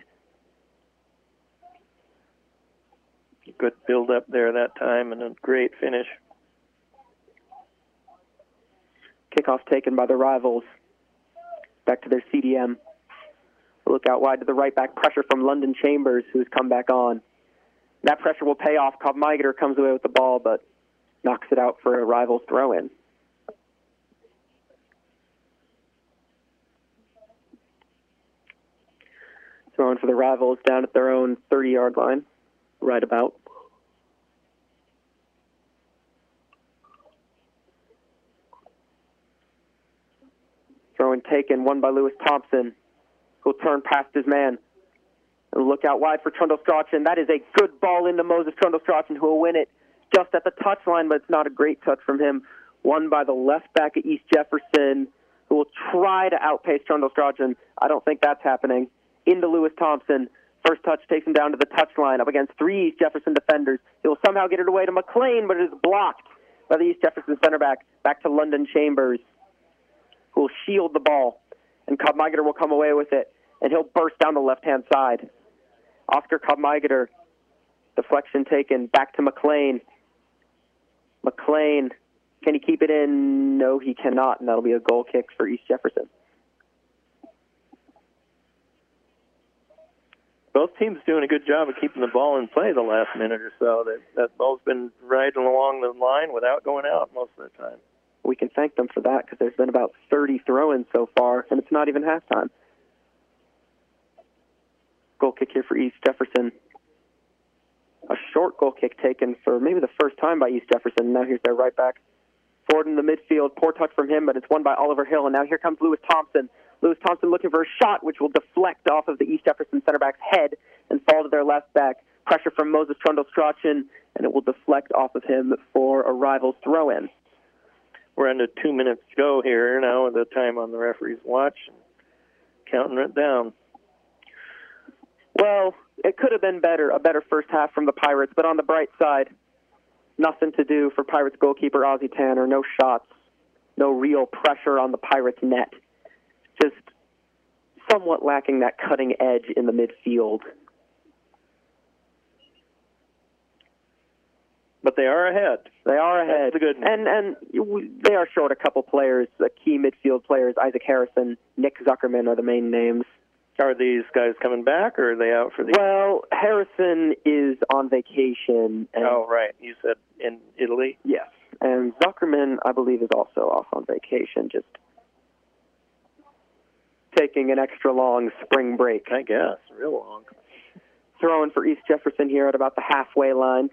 Good build-up there that time and a great finish. Kickoff taken by the rivals. Back to their C D M. Look out wide to the right back. Pressure from London Chambers, who's come back on. That pressure will pay off. Cobb Meigeter comes away with the ball, but knocks it out for a rival's throw-in. Throwing for the Rivals down at their own thirty-yard line, right about. Throwing taken, one by Lewis Thompson, who'll turn past his man. And look out wide for Trundle Strachan. That is a good ball into Moses Trundle Strachan, who will win it just at the touchline, but it's not a great touch from him. Won by the left back at East Jefferson, who will try to outpace Trundle Strachan. I don't think that's happening. Into Lewis Thompson. First touch takes him down to the touchline up against three East Jefferson defenders. He'll somehow get it away to McLean, but it is blocked by the East Jefferson center back. Back to London Chambers, who will shield the ball. And Cobb-Migater will come away with it, and he'll burst down the left-hand side. Oscar Cobb-Migater, deflection taken, back to McLean. McLean, can he keep it in? No, he cannot, and that'll be a goal kick for East Jefferson. Both teams doing a good job of keeping the ball in play the last minute or so. That, that ball's been riding along the line without going out most of the time. We can thank them for that because there's been about thirty throw-ins so far, and it's not even halftime. Goal kick here for East Jefferson. A short goal kick taken for maybe the first time by East Jefferson. Now here's their right back. Forward in the midfield. Poor touch from him, but it's won by Oliver Hill. And now here comes Lewis Thompson. Lewis Thompson looking for a shot, which will deflect off of the East Jefferson center back's head and fall to their left back. Pressure from Moses Trundle Strachan, and it will deflect off of him for a Rivals throw-in. We're under two minutes to go here now with the time on the referee's watch. Counting it down. Well, it could have been better, a better first half from the Pirates, but on the bright side, nothing to do for Pirates goalkeeper Ozzie Tanner. No shots, no real pressure on the Pirates' net. Just somewhat lacking that cutting edge in the midfield. But they are ahead. They are ahead. That's the good news. And, and they are short a couple players, uh, key midfield players. Isaac Harrison, Nick Zuckerman are the main names. Are these guys coming back, or are they out for the... Well, Harrison is on vacation. And oh, right. You said in Italy? Yes. And Zuckerman, I believe, is also off on vacation, just taking an extra long spring break. I guess. Real long. Throwing for East Jefferson here at about the halfway line.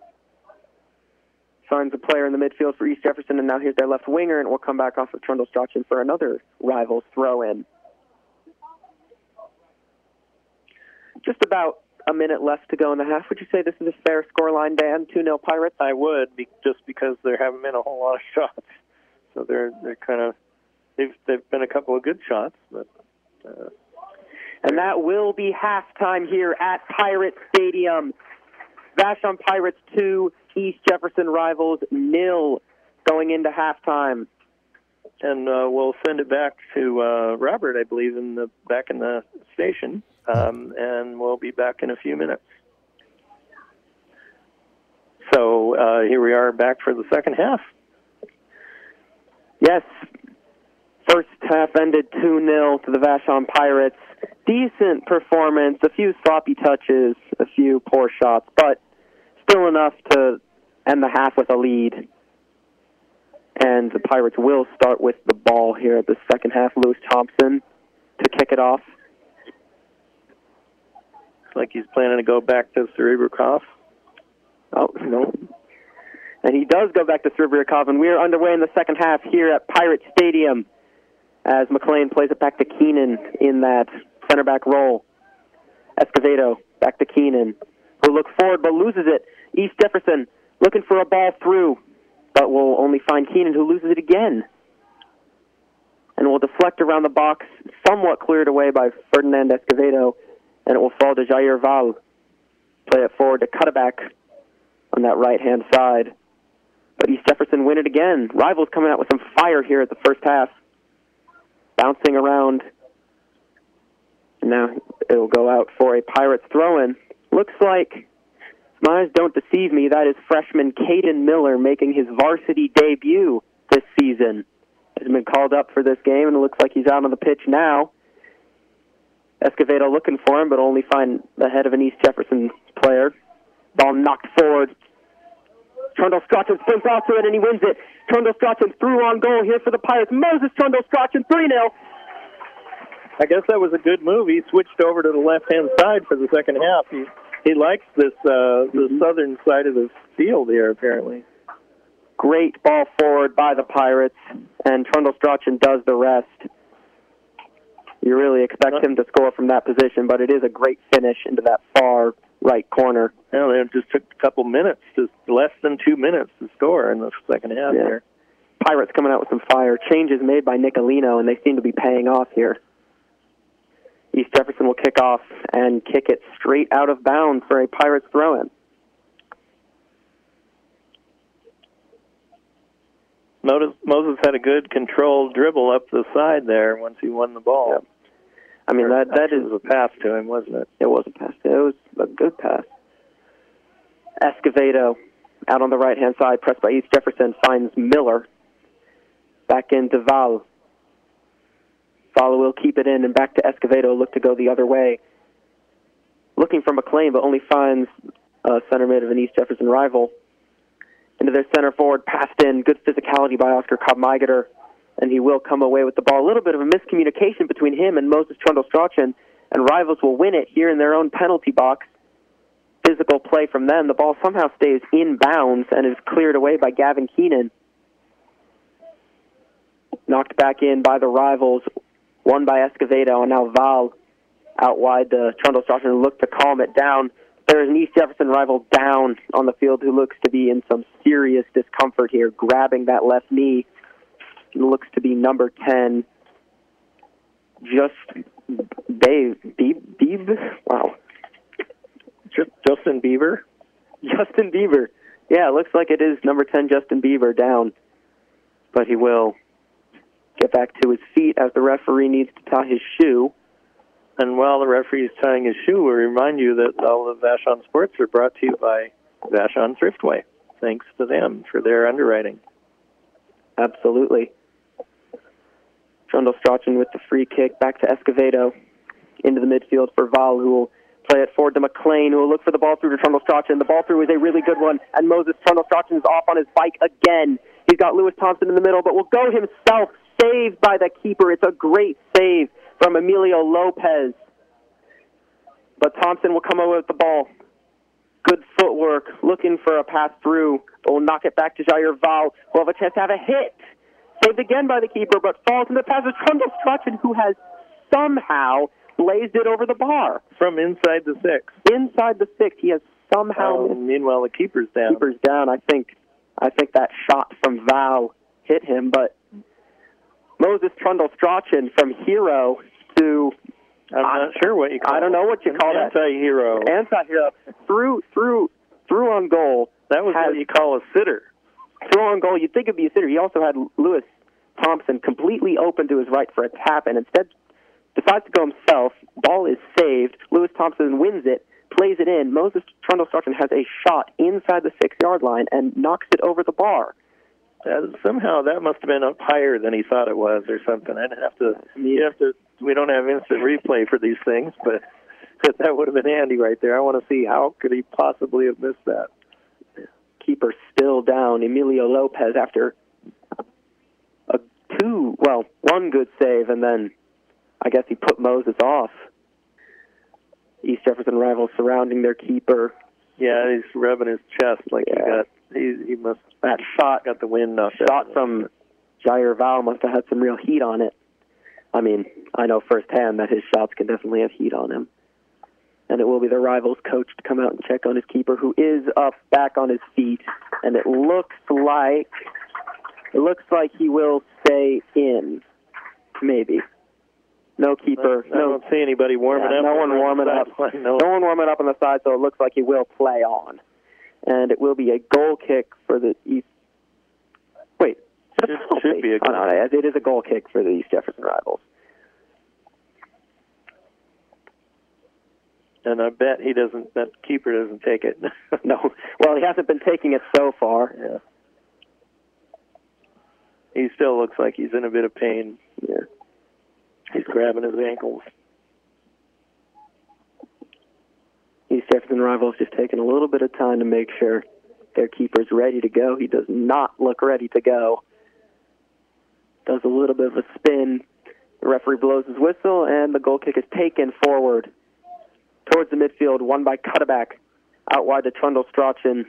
Finds a player in the midfield for East Jefferson, and now here's their left winger, and we'll come back off of Trundle Strachan for another Rivals throw-in. Just about a minute left to go in the half. Would you say this is a fair scoreline, Dan? two nil Pirates? I would, be, just because there haven't been a whole lot of shots. So they're they're kind of they've they've been a couple of good shots, but. Uh, and that will be halftime here at Pirate Stadium. Vashon Pirates two, East Jefferson Rivals nil, going into halftime. And uh, we'll send it back to uh, Robert, I believe, in the back in the station. Um, and we'll be back in a few minutes. So uh, here we are back for the second half. Yes. First half ended two nil to the Vashon Pirates. Decent performance, a few sloppy touches, a few poor shots, but still enough to end the half with a lead. And the Pirates will start with the ball here at the second half. Lewis Thompson to kick it off. Like he's planning to go back to Serebrikov. Oh, no. And he does go back to Serebrikov, and we're underway in the second half here at Pirate Stadium as McLean plays it back to Keenan in that center back role. Escovedo back to Keenan, who looks forward but loses it. East Jefferson looking for a ball through, but will only find Keenan, who loses it again. And will deflect around the box, somewhat cleared away by Ferdinand Escovedo, and it will fall to Jair Val. Play it forward to Cutterback on that right-hand side. But East Jefferson win it again. Rivals coming out with some fire here at the first half. Bouncing around. And now it will go out for a Pirates throw-in. Looks like, if my eyes don't deceive me, that is freshman Caden Miller making his varsity debut this season. He's been called up for this game, and it looks like he's out on the pitch now. Escovedo looking for him, but only find the head of an East Jefferson player. Ball knocked forward. Trundle Strachan sprints off to it, and he wins it. Trundle Strachan through on goal here for the Pirates. Moses Trundle Strachan, three nil. I guess that was a good move. He switched over to the left-hand side for the second half. He he likes this uh, the mm-hmm. southern side of the field here, apparently. Great ball forward by the Pirates, and Trundle Strachan does the rest. You really expect him to score from that position, but it is a great finish into that far right corner. Well, it just took a couple minutes, just less than two minutes to score in the second half yeah. there. Pirates coming out with some fire. Changes made by Nicolino, and they seem to be paying off here. East Jefferson will kick off and kick it straight out of bounds for a Pirates throw-in. Moses had a good controlled dribble up the side there once he won the ball. Yep. I mean, that that is a pass to him, wasn't it? It was a pass. It was a good pass. Escovedo out on the right-hand side, pressed by East Jefferson, finds Miller. Back into Val. Val will keep it in, and back to Escovedo, look to go the other way. Looking for McLean, but only finds a center mid of an East Jefferson rival. Into their center forward, passed in. Good physicality by Oscar Cobb-Migater, and he will come away with the ball. A little bit of a miscommunication between him and Moses Trundle Strachan, and Rivals will win it here in their own penalty box. Physical play from them. The ball somehow stays in bounds and is cleared away by Gavin Keenan. Knocked back in by the Rivals. Won by Escovedo, and now Val out wide to Trundle Strachan look to calm it down. There is an East Jefferson rival down on the field who looks to be in some serious discomfort here, grabbing that left knee. It looks to be number ten. Just Dave, Beeb, Beeb? Wow. Just Justin Bieber? Justin Bieber. Yeah, it looks like it is number ten, Justin Bieber, down. But he will get back to his feet as the referee needs to tie his shoe. And while the referee is tying his shoe, we remind you that all of Vashon Sports are brought to you by Vashon Thriftway. Thanks to them for their underwriting. Absolutely. Trundle Strachan with the free kick back to Escovedo. Into the midfield for Val, who will play it forward to McLean, who will look for the ball through to Trundle Strachan. The ball through is a really good one, and Moses Trundle Strachan is off on his bike again. He's got Lewis Thompson in the middle, but will go himself. Saved by the keeper. It's a great save from Emilio Lopez. But Thompson will come away with the ball. Good footwork, looking for a pass through, but will knock it back to Jair Val, who will have a chance to have a hit. Saved again by the keeper, but falls in the pass of Trundle Strachan, who has somehow blazed it over the bar. From inside the six. Inside the six. He has somehow... Oh, meanwhile, the keeper's down. Keeper's down. I think, I think that shot from Val hit him, but... Moses Trundle Strachan from hero to... I'm not sure what you call I don't know what you call that. Anti-hero. Anti-hero. Through, through, through on goal. That was has, what you call a sitter. Through on goal, you'd think it'd be a sitter. He also had Lewis Thompson completely open to his right for a tap, and instead decides to go himself. Ball is saved. Lewis Thompson wins it, plays it in. Moses Trundle Strachan has a shot inside the six-yard line and knocks it over the bar. Uh, somehow that must have been up higher than he thought it was, or something. I'd have to. You have to. We don't have instant replay for these things, but that would have been handy right there. I want to see how could he possibly have missed that. Keeper still down. Emilio Lopez after a two, well, one good save, and then I guess he put Moses off. East Jefferson rivals surrounding their keeper. Yeah, he's rubbing his chest like yeah. he got. He, he must. That shot got the wind knocked out. Shot from Jair Val must have had some real heat on it. I mean, I know firsthand that his shots can definitely have heat on him. And it will be the Rivals coach to come out and check on his keeper, who is up back on his feet. And it looks like it looks like he will stay in, maybe. No keeper. I, I no, don't see anybody warming yeah, up. No one warming up. No. no one warming up on the side, so it looks like he will play on. And it will be a goal kick for the East. Wait, should, should be a goal. Oh, no, it is a goal kick for the East Jefferson Rivals. And I bet he doesn't. That keeper doesn't take it. No, well, he hasn't been taking it so far. Yeah. He still looks like he's in a bit of pain. Yeah. He's grabbing his ankles. East Jefferson Rivals just taking a little bit of time to make sure their keeper's ready to go. He does not look ready to go. Does a little bit of a spin, The referee blows his whistle, and the goal kick is taken forward towards the midfield, won by Cutterback. Out wide to Trundle Strachan.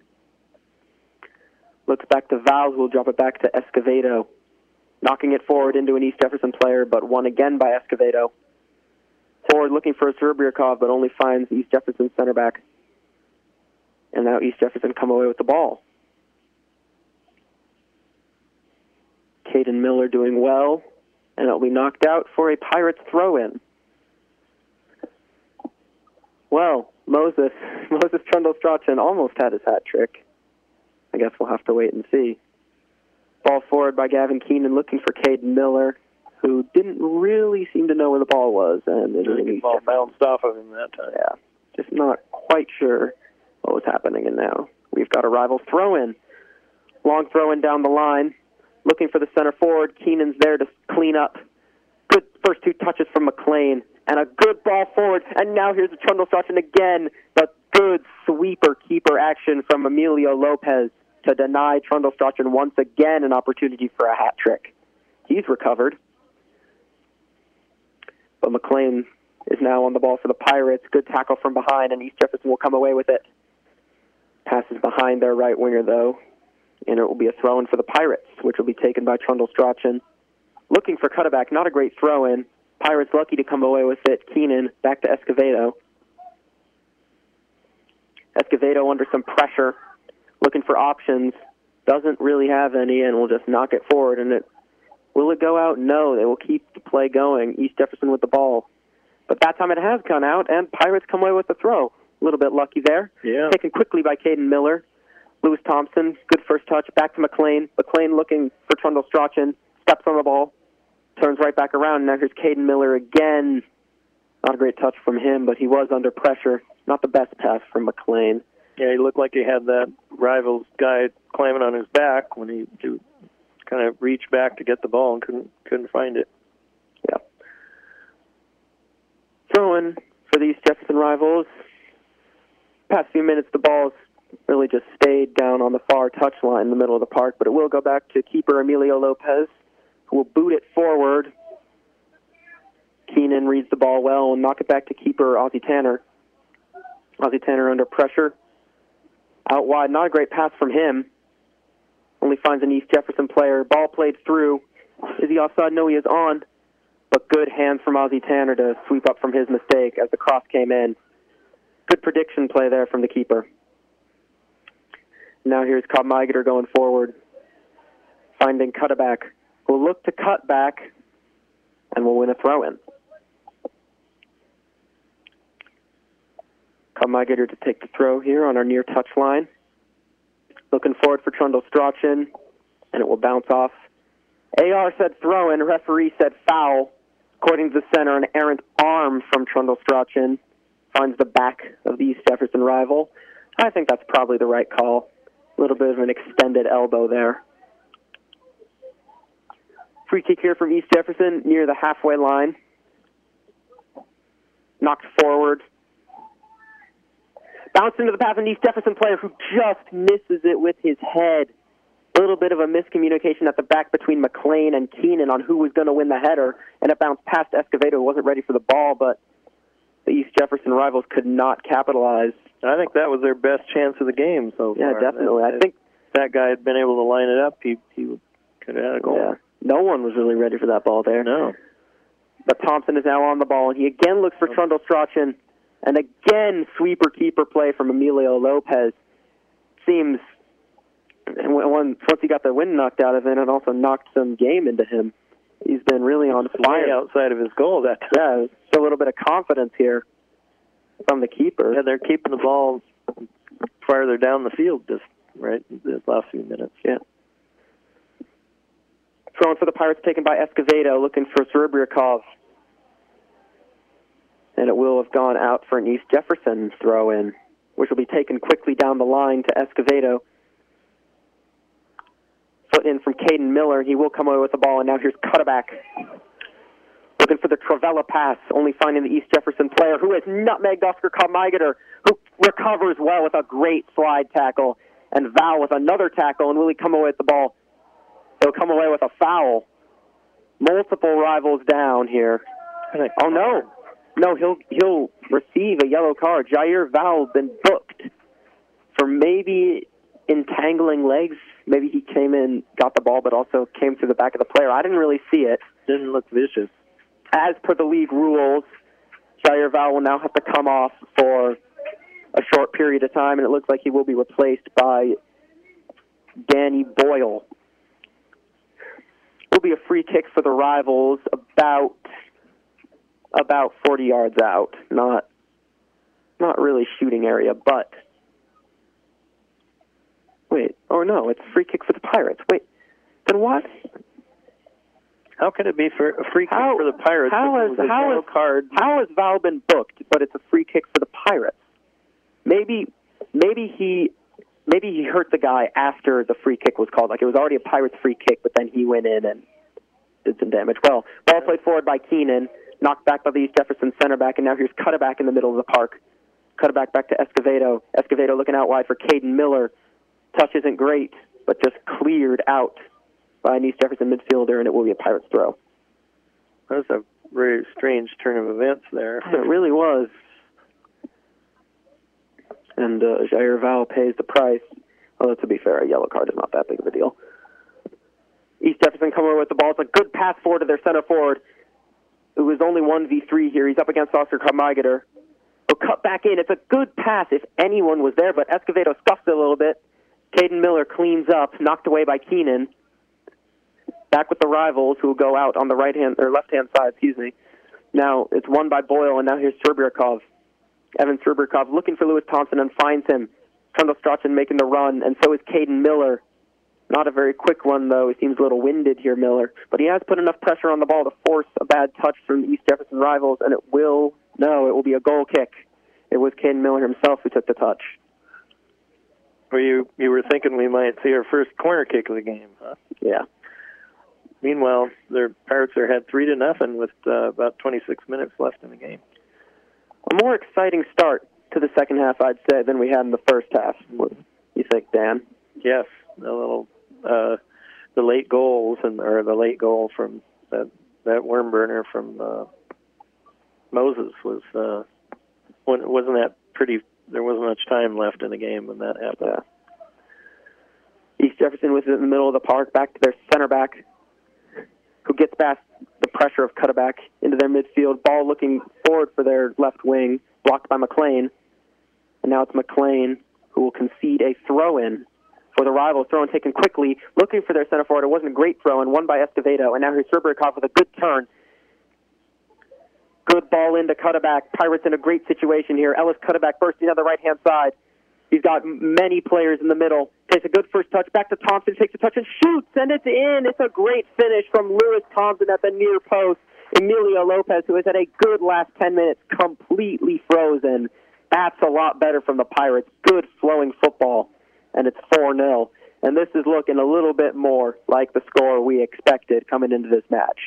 Looks back to Val, who will drop it back to Escovedo. Knocking it forward into an East Jefferson player, but won again by Escovedo. Forward looking for Serebriakov, but only finds East Jefferson center back. And now East Jefferson come away with the ball. Caden Miller doing well, and it'll be knocked out for a Pirates throw-in. Well, Moses, Moses Trundle Strachan almost had his hat trick. I guess we'll have to wait and see. Ball forward by Gavin Keenan, looking for Caden Miller, who didn't really seem to know where the ball was. And I think the ball bounced off of him that time. Yeah, just not quite sure what was happening. And now we've got a rival throw-in. Long throw-in down the line, looking for the center forward. Keenan's there to clean up. Good first two touches from McLean, and a good ball forward. And now here's the Trundle Strachan again, but good sweeper keeper action from Emilio Lopez to deny Trundle Strachan once again an opportunity for a hat trick. He's recovered. But McLean is now on the ball for the Pirates. Good tackle from behind, and East Jefferson will come away with it. Passes behind their right winger, though, and it will be a throw-in for the Pirates, which will be taken by Trundle Strachan. Looking for Cutterback, not a great throw-in. Pirates lucky to come away with it. Keenan back to Escovedo. Escovedo under some pressure, looking for options. Doesn't really have any, and will just knock it forward. And it will it go out? No, they will keep the play going. East Jefferson with the ball. But that time it has gone out, and Pirates come away with the throw. A little bit lucky there. Yeah. Taken quickly by Caden Miller. Lewis Thompson, good first touch. Back to McLean. McLean looking for Trundle Strachan. Steps on the ball. Turns right back around. Now here's Caden Miller again. Not a great touch from him, but he was under pressure. Not the best pass from McLean. Yeah, he looked like he had that rival's guy climbing on his back when he kind of reached back to get the ball and couldn't couldn't find it. Yeah. Throwing for the East Jefferson Rivals. Past few minutes, the ball's really just stayed down on the far touchline in the middle of the park, but it will go back to keeper Emilio Lopez, who will boot it forward. Keenan reads the ball well and knock it back to keeper Ozzie Tanner. Ozzie Tanner under pressure. Out wide, not a great pass from him. Only finds an East Jefferson player. Ball played through. Is he offside? No, he is on. But good hands from Ozzie Tanner to sweep up from his mistake as the cross came in. Good prediction play there from the keeper. Now here's Cobb Migater going forward. Finding Cutterback. Will look to cut back and will win a throw-in. Cobb Migater to take the throw here on our near touch line. Looking forward for Trundle Strachan, and it will bounce off. A R said throw-in, referee said foul. According to the center, an errant arm from Trundle Strachan finds the back of the East Jefferson rival. I think that's probably the right call. A little bit of an extended elbow there. Free kick here from East Jefferson near the halfway line. Knocked forward. Bounced into the path of an East Jefferson player who just misses it with his head. A little bit of a miscommunication at the back between McLean and Keenan on who was going to win the header, and it bounced past Escovedo, who wasn't ready for the ball, but the East Jefferson Rivals could not capitalize. I think that was their best chance of the game so far. Yeah, definitely. I think if that guy had been able to line it up, he he could have had a goal. Yeah, no one was really ready for that ball there. No. But Thompson is now on the ball, and he again looks for Trundle Strachan, and again sweeper-keeper play from Emilio Lopez. Seems, and once he got the wind knocked out of him, it also knocked some game into him. He's been really on fire outside of his goal that time. Yeah, it's a little bit of confidence here from the keeper. Yeah, they're keeping the ball farther down the field just right this last few minutes. Yeah. Throwing for the Pirates taken by Escovedo, looking for Serebriakov. And it will have gone out for an East Jefferson throw-in, which will be taken quickly down the line to Escovedo. Foot in from Caden Miller. He will come away with the ball, and now here's Cutterback. Looking for the Travella pass, only finding the East Jefferson player, who has nutmegged Oscar Cobb Migater, who recovers well with a great slide tackle, and Val with another tackle, and will he come away with the ball? He'll come away with a foul. multiple rivals down here. Oh, no. No, he'll he'll receive a yellow card. Jair Val been booked for maybe entangling legs. Maybe he came in, got the ball, but also came through the back of the player. I didn't really see it. Didn't look vicious. As per the league rules, Jair Val will now have to come off for a short period of time, and it looks like he will be replaced by Danny Boyle. Will be a free kick for the Rivals about about forty yards out. Not not really shooting area, but wait, oh no, it's a free kick for the Pirates. Wait, then what? How can it be for a free kick how, for the Pirates? How is how is card? How has Val been booked, but it's a free kick for the Pirates? Maybe maybe he maybe he hurt the guy after the free kick was called. Like it was already a Pirates free kick, but then he went in and did some damage. Well, ball played forward by Keenan, knocked back by the East Jefferson center back, and now here's Cutterback in the middle of the park. Cutterback back to Escovedo. Escovedo looking out wide for Caden Miller. Touch isn't great, but just cleared out by an East Jefferson midfielder, and it will be a Pirates throw. That was a very strange turn of events there. It really was. And uh, Jair Val pays the price. Although, to be fair, a yellow card is not that big of a deal. East Jefferson coming over with the ball. It's a good pass forward to their center forward, who is only one v three here. He's up against Oscar Carmigater. He'll cut back in. It's a good pass if anyone was there, but Escovedo scuffs it a little bit. Caden Miller cleans up, knocked away by Keenan. Back with the Rivals, who will go out on the right hand or left hand side. Excuse me. Now it's won by Boyle, and now here's Sherbrikov. Evan Sherbrikov looking for Lewis Thompson and finds him. Trundle Strachan making the run, and so is Caden Miller. Not a very quick run, though. He seems a little winded here, Miller. But he has put enough pressure on the ball to force a bad touch from the East Jefferson Rivals, and it will, no, it will be a goal kick. It was Caden Miller himself who took the touch. Well, you, you were thinking we might see our first corner kick of the game, huh? Yeah. Meanwhile, their Pirates are ahead three to nothing with uh, about twenty-six minutes left in the game. A more exciting start to the second half, I'd say, than we had in the first half. What do you think, Dan? Yes, a little uh, the late goals and or the late goal from that that worm burner from uh, Moses was uh, wasn't that pretty. There wasn't much time left in the game when that happened. Yeah. East Jefferson was in the middle of the park, back to their center back, who gets past the pressure of Cutterback into their midfield. Ball looking forward for their left wing, blocked by McLean. And now it's McLean who will concede a throw-in for the Rivals. Throw-in taken quickly, looking for their center forward. It wasn't a great throw-in, won by Escovedo. And now here's Sherbrikov with a good turn. Good ball into Cutterback. Pirates in a great situation here. Ellis Cutterback bursting on the right-hand side. He's got many players in the middle. Takes a good first touch. Back to Thompson. Takes a touch and shoots. And it's in. It's a great finish from Lewis Thompson at the near post. Emilio Lopez, who has had a good last ten minutes, completely frozen. That's a lot better from the Pirates. Good flowing football. And it's four nil. And this is looking a little bit more like the score we expected coming into this match.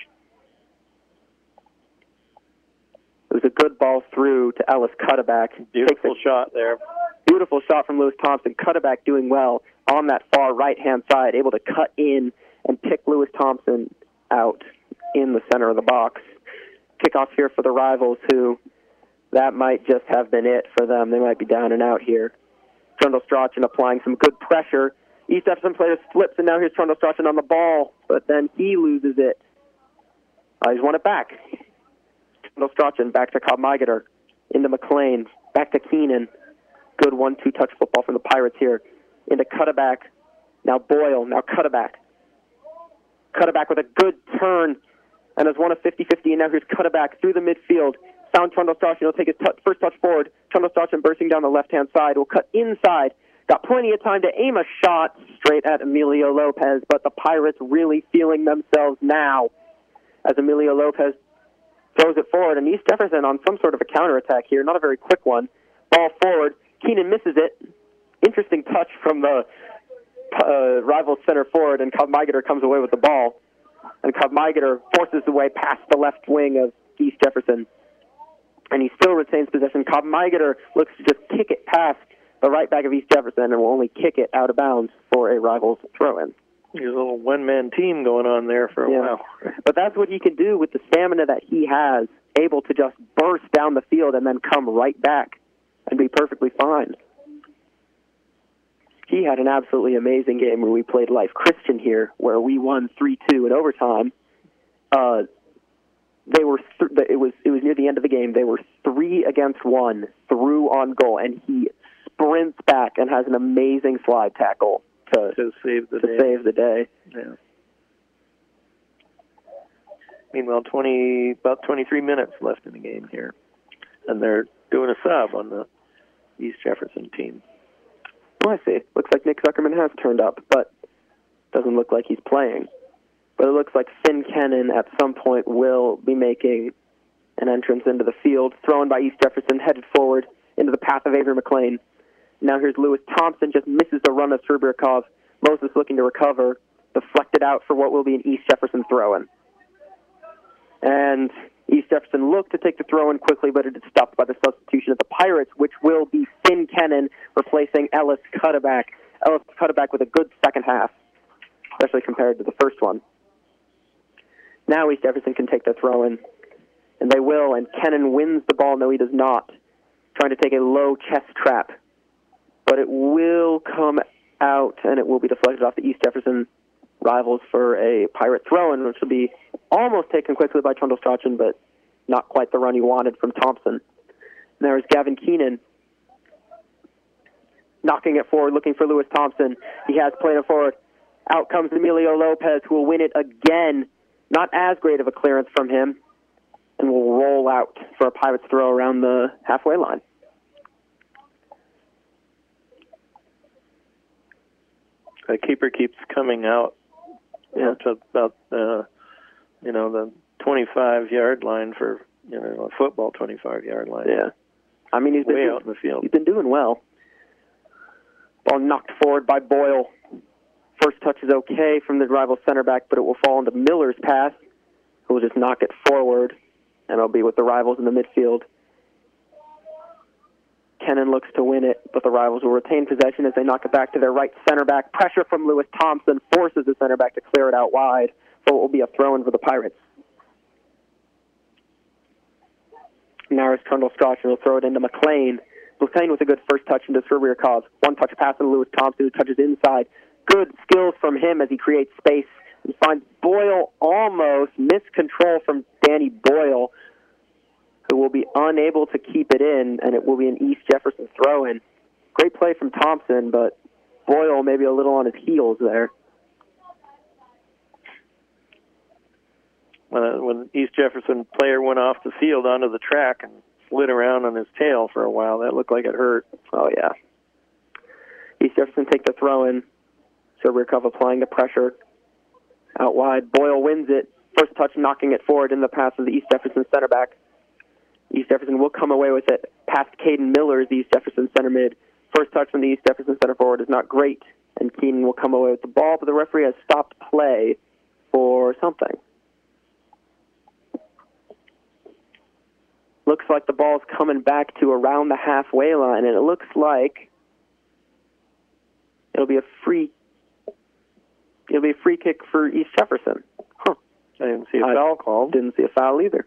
It was a good ball through to Ellis Cutterback. Beautiful a, shot there. Beautiful shot from Lewis Thompson. Cutterback doing well on that far right-hand side, able to cut in and pick Lewis Thompson out in the center of the box. Kickoff here for the Rivals, who that might just have been it for them. They might be down and out here. Trundle Strachan applying some good pressure. East Jefferson player slips, and now here's Trundle Strachan on the ball, but then he loses it. Uh, he's won it back. Trundle Strachan back to Cobb Migater, into McLean, back to Keenan. Good one two touch football from the Pirates here. Into Cutterback. Now Boyle. Now Cutterback. Cutterback with a good turn and has won a fifty-fifty, and now here's Cutterback through the midfield. Found Trundle Strachan. He'll take his t- first touch forward. Trundle Strachan bursting down the left-hand side. Will cut inside. Got plenty of time to aim a shot straight at Emilio Lopez, but the Pirates really feeling themselves now as Emilio Lopez throws it forward, and East Jefferson on some sort of a counterattack here. Not a very quick one. Ball forward. Keenan misses it. Interesting touch from the uh, rival center forward, and Cobb Migater comes away with the ball. And Cobb Migater forces the way past the left wing of East Jefferson. And he still retains possession. Cobb Migater looks to just kick it past the right back of East Jefferson and will only kick it out of bounds for a Rivals throw-in. There's a little one-man team going on there for a yeah. while. But that's what he can do with the stamina that he has, able to just burst down the field and then come right back and be perfectly fine. He had an absolutely amazing game where we played Life Christian here, where we won three two in overtime. Uh, they were th- it was it was near the end of the game. They were three against one, through on goal, and he sprints back and has an amazing slide tackle to, to save the to day. save the day. Yeah. Meanwhile, twenty about twenty-three minutes left in the game here, and they're doing a sub on the East Jefferson team. Oh, I see. Looks like Nick Zuckerman has turned up, but doesn't look like he's playing. But it looks like Finn Kennan at some point will be making an entrance into the field, thrown by East Jefferson, headed forward into the path of Avery McLean. Now here's Lewis Thompson, just misses the run of Serbryakov. Moses looking to recover, deflected out for what will be an East Jefferson throw-in. And East Jefferson looked to take the throw-in quickly, but it is stopped by the substitution of the Pirates, which will be Finn Kennan replacing Ellis Cutterback. Ellis Cutterback with a good second half, especially compared to the first one. Now East Jefferson can take the throw-in, and they will, and Kennan wins the ball. No, he does not. Trying to take a low chest trap, but it will come out, and it will be deflected off the East Jefferson rivals for a Pirate throw-in, which will be almost taken quickly by Trundle Strachan, but not quite the run he wanted from Thompson. And there's Gavin Keenan knocking it forward, looking for Lewis Thompson. He has played it forward. Out comes Emilio Lopez, who will win it again. Not as great of a clearance from him, and will roll out for a Pirates throw around the halfway line. The keeper keeps coming out yeah. to about uh, you know the twenty-five yard line for you know a football twenty-five yard line. Yeah, I mean he's been way doing, out in the field. He's been doing well. Ball knocked forward by Boyle. First touch is okay from the rival center back, but it will fall into Miller's pass, who will just knock it forward, and it'll be with the rivals in the midfield. Kennan looks to win it, but the rivals will retain possession as they knock it back to their right center back. Pressure from Lewis Thompson forces the center back to clear it out wide, so it will be a throw-in for the Pirates. Now it's Trundle Strachan will throw it into McLean. McLean with a good first touch into Serbryakov. One touch pass into Lewis Thompson, who touches inside. Good skills from him as he creates space and finds Boyle almost. Miscontrol from Danny Boyle, who will be unable to keep it in, and it will be an East Jefferson throw-in. Great play from Thompson, but Boyle maybe a little on his heels there. When, uh, when East Jefferson player went off the field onto the track and slid around on his tail for a while, that looked like it hurt. Oh, yeah. East Jefferson take the throw-in. Serbryakov applying the pressure out wide. Boyle wins it. First touch knocking it forward in the pass of the East Jefferson center back. East Jefferson will come away with it past Caden Miller, the East Jefferson center mid. First touch from the East Jefferson center forward is not great, and Keenan will come away with the ball, but the referee has stopped play for something. Looks like the ball's coming back to around the halfway line, and it looks like it'll be a free It'll be a free kick for East Jefferson. Huh. I didn't see a foul called. Didn't see a foul either.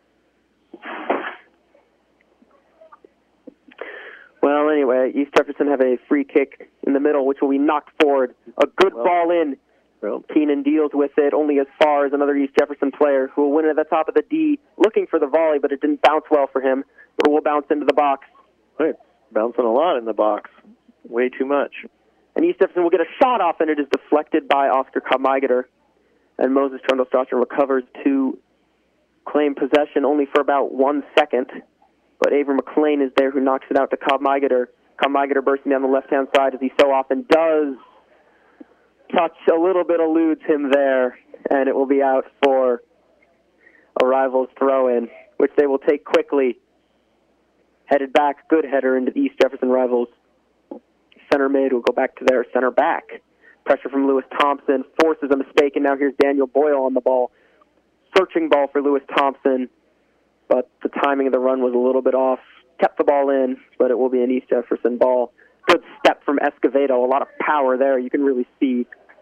Well, anyway, East Jefferson have a free kick in the middle, which will be knocked forward. A good well, ball in. Well. Keenan deals with it only as far as another East Jefferson player who will win it at the top of the D, looking for the volley, but it didn't bounce well for him. But it will bounce into the box. Right. Bouncing a lot in the box. Way too much. And East Jefferson will get a shot off, and it is deflected by Oscar Cobb-Meigeter. And Moses Trundle Strachan recovers to claim possession only for about one second. But Avery McLean is there who knocks it out to Cobb-Meigeter. Cobb-Meigeter bursting down the left-hand side as he so often does. Touch a little bit eludes him there, and it will be out for a rival's throw-in, which they will take quickly. Headed back, good header into the East Jefferson rivals. Center mid will go back to their center back. Pressure from Lewis Thompson forces a mistake, and now here's Daniel Boyle on the ball. Searching ball for Lewis Thompson, but the timing of the run was a little bit off. Kept the ball in, but it will be an East Jefferson ball. Good step from Escovedo, a lot of power there. You can really see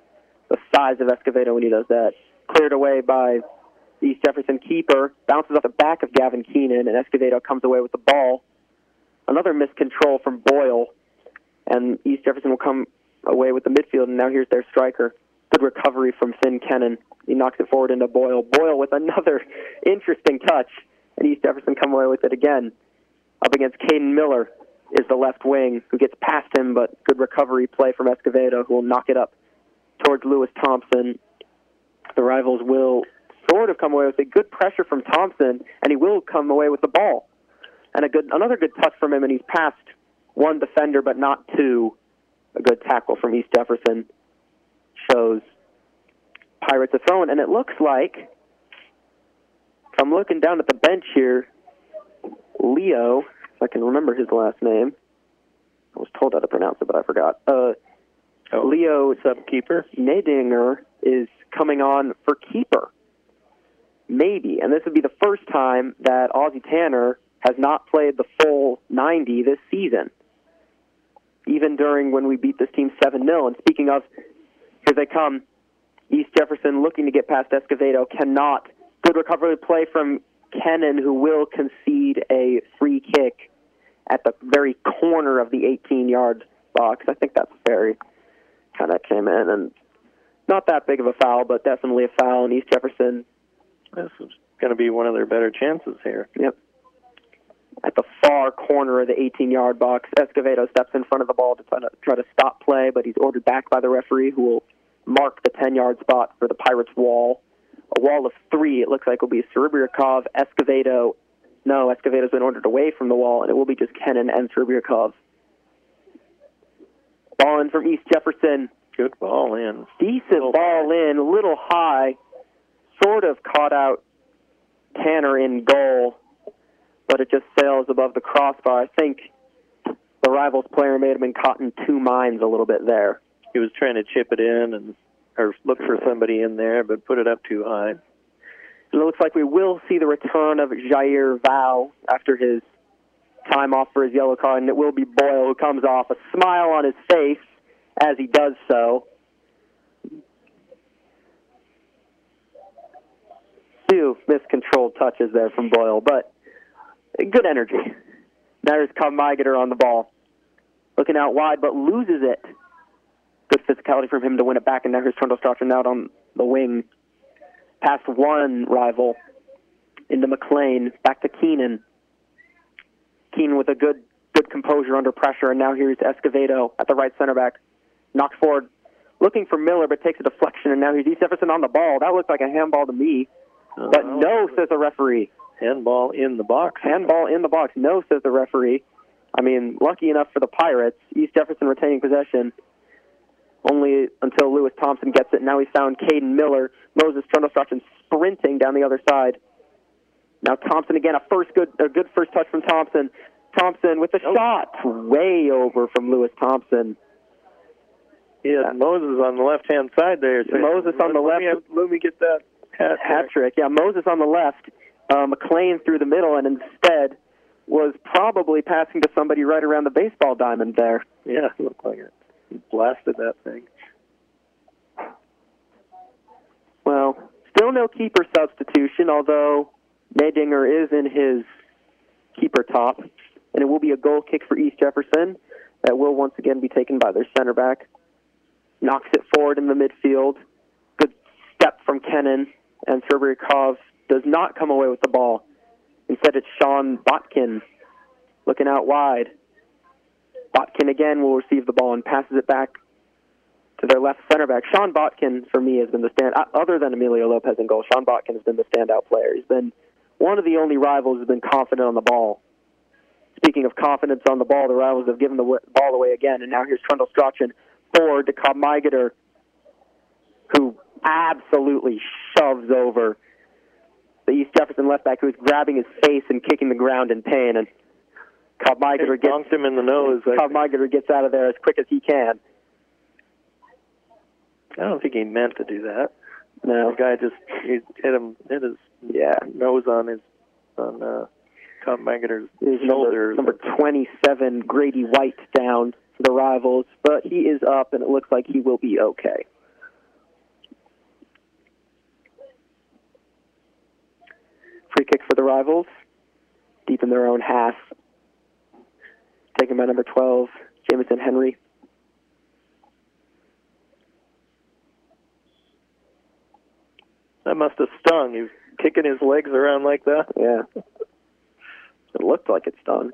the size of Escovedo when he does that. Cleared away by East Jefferson keeper, bounces off the back of Gavin Keenan, and Escovedo comes away with the ball. Another miscontrol from Boyle, and East Jefferson will come away with the midfield, and now here's their striker. Good recovery from Finn Kennan. He knocks it forward into Boyle. Boyle with another interesting touch, and East Jefferson come away with it again. Up against Caden Miller is the left wing, who gets past him, but good recovery play from Escovedo, who will knock it up towards Lewis Thompson. The Rivals will sort of come away with a good pressure from Thompson, and he will come away with the ball. And a good, another good touch from him, and he's past one defender, but not two. A good tackle from East Jefferson shows Pirates a throw, and it looks like, if I'm looking down at the bench here, Leo, if I can remember his last name, I was told how to pronounce it, but I forgot. Uh, oh, Leo Subkeeper Nadinger is coming on for keeper. Maybe, and this would be the first time that Ozzie Tanner has not played the full ninety this season, even during when we beat this team seven nil. And speaking of, here they come, East Jefferson looking to get past Escovedo, cannot. Good recovery play from Kennan, who will concede a free kick at the very corner of the eighteen-yard box. I think that's very kind of came in, and not that big of a foul, but definitely a foul, and East Jefferson. This is going to be one of their better chances here. Yep. At the far corner of the eighteen-yard box, Escovedo steps in front of the ball to try to, try to stop play, but he's ordered back by the referee, who will mark the ten-yard spot for the Pirates' wall. A wall of three, it looks like, will be Serebrikov, Escovedo. No, Escovedo's been ordered away from the wall, and it will be just Kennan and Serebrikov. Ball in from East Jefferson. Good ball in. Decent ball in, a little high. Sort of caught out Tanner in goal, but it just sails above the crossbar. I think the Rivals player may have been caught in two minds a little bit there. He was trying to chip it in and or look for somebody in there, but put it up too high. It looks like we will see the return of Jair Val after his time off for his yellow card, and it will be Boyle who comes off, a smile on his face as he does so. Few miscontrolled touches there from Boyle, but good energy. Now there's Cobb Meigeter on the ball. Looking out wide, but loses it. Good physicality from him to win it back, and now here's Trundle Strachan out on the wing. Past one Rival into McLean, back to Keenan. Keenan with a good good composure under pressure, and now here's Escovedo at the right center back. Knocks forward, looking for Miller, but takes a deflection, and now here's East Jefferson on the ball. That looks like a handball to me, uh, but no, says the referee. Handball in the box. Handball in the box. No, says the referee. I mean, lucky enough for the Pirates, East Jefferson retaining possession only until Lewis Thompson gets it. Now he's found Caden Miller. Moses Trundle Strachan sprinting down the other side. Now Thompson again, a first good, a good first touch from Thompson. Thompson with a oh. shot way over from Lewis Thompson. Yeah, uh, Moses on the left-hand side there. So Moses on the left. Let me, let me get that hat, hat trick. Yeah, Moses on the left. Uh, McLean through the middle, and instead was probably passing to somebody right around the baseball diamond there. Yeah, it looked like it. He blasted that thing. Well, still no keeper substitution, although Nadinger is in his keeper top, and it will be a goal kick for East Jefferson that will once again be taken by their center back. Knocks it forward in the midfield. Good step from Kennan, and Serebrikov does not come away with the ball. Instead, it's Sean Botkin looking out wide. Botkin again will receive the ball and passes it back to their left center back. Sean Botkin, for me, has been the stand. Other than Emilio Lopez in goal, Sean Botkin has been the standout player. He's been one of the only Rivals who's been confident on the ball. Speaking of confidence on the ball, the Rivals have given the ball away again, and now here's Trundle Strachan forward to Cobb Meigeter, who absolutely shoves over the East Jefferson left back, who's grabbing his face and kicking the ground in pain, and Cobb Meigeter gets him in the nose. Cobb Meigeter gets out of there as quick as he can. I don't think he meant to do that. No, the guy just he hit him, hit his yeah nose on his on uh, Cobb Meigeter's his shoulder. Number, number twenty-seven, Grady White, down for the Rivals, but he is up, and it looks like he will be okay. kick for the Rivals, deep in their own half. Taken by number twelve, Jamison Henry. That must have stung. He was kicking his legs around like that. Yeah. It looked like it stung.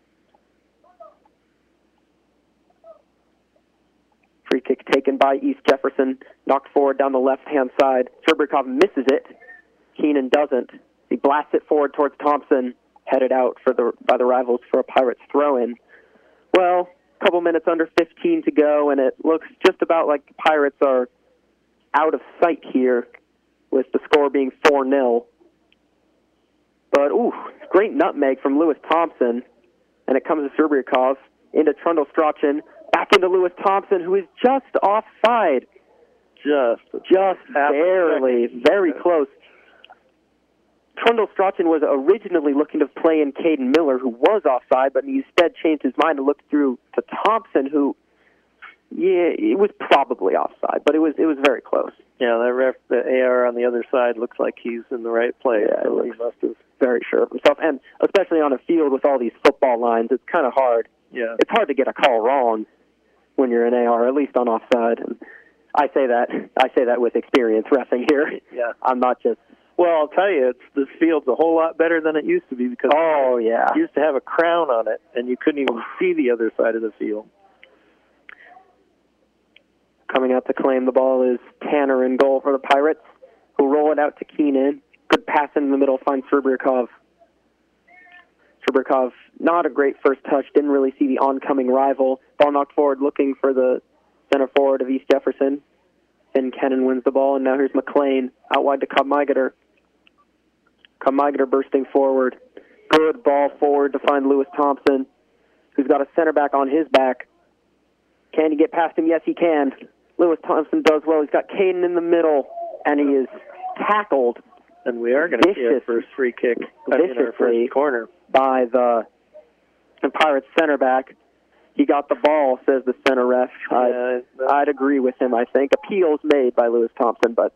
Free kick taken by East Jefferson, knocked forward down the left-hand side. Sherbrikov misses it. Keenan doesn't. He blasts it forward towards Thompson, headed out for the by the Rivals for a Pirates throw-in. Well, a couple minutes under fifteen to go, and it looks just about like the Pirates are out of sight here, with the score being four nil. But, ooh, great nutmeg from Lewis Thompson, and it comes to Sherbrikov, into Trundle Strachan, back into Lewis Thompson, who is just offside. Just, just barely, very close. Trundle Strachan was originally looking to play in Caden Miller, who was offside, but he instead changed his mind and looked through to Thompson, who, yeah, it was probably offside, but it was it was very close. Yeah, that ref, the A R on the other side looks like he's in the right place. Yeah, so he he must have. Very sure of himself, and especially on a field with all these football lines, it's kind of hard. Yeah, it's hard to get a call wrong when you're an A R, at least on offside. And I say that I say that with experience reffing here. Yeah, I'm not just. Well, I'll tell you, it's this field's a whole lot better than it used to be because oh yeah, it used to have a crown on it, and you couldn't even see the other side of the field. Coming out to claim the ball is Tanner in goal for the Pirates, who roll it out to Keenan. Good pass in the middle, finds Sherbrikov. Sherbrikov, not a great first touch, didn't really see the oncoming rival. Ball knocked forward, looking for the center forward of East Jefferson. Finn Kennan wins the ball, and now here's McLean out wide to Cobb Migater. Cobb Migater bursting forward. Good ball forward to find Lewis Thompson, who's got a center back on his back. Can he get past him? Yes, he can. Lewis Thompson does well. He's got Caden in the middle, and he is tackled. And we are going to see our first free kick in our first corner by the, the Pirates center back. He got the ball, says the center ref. Yeah, I'd, I'd agree with him, I think. Appeals made by Lewis Thompson, but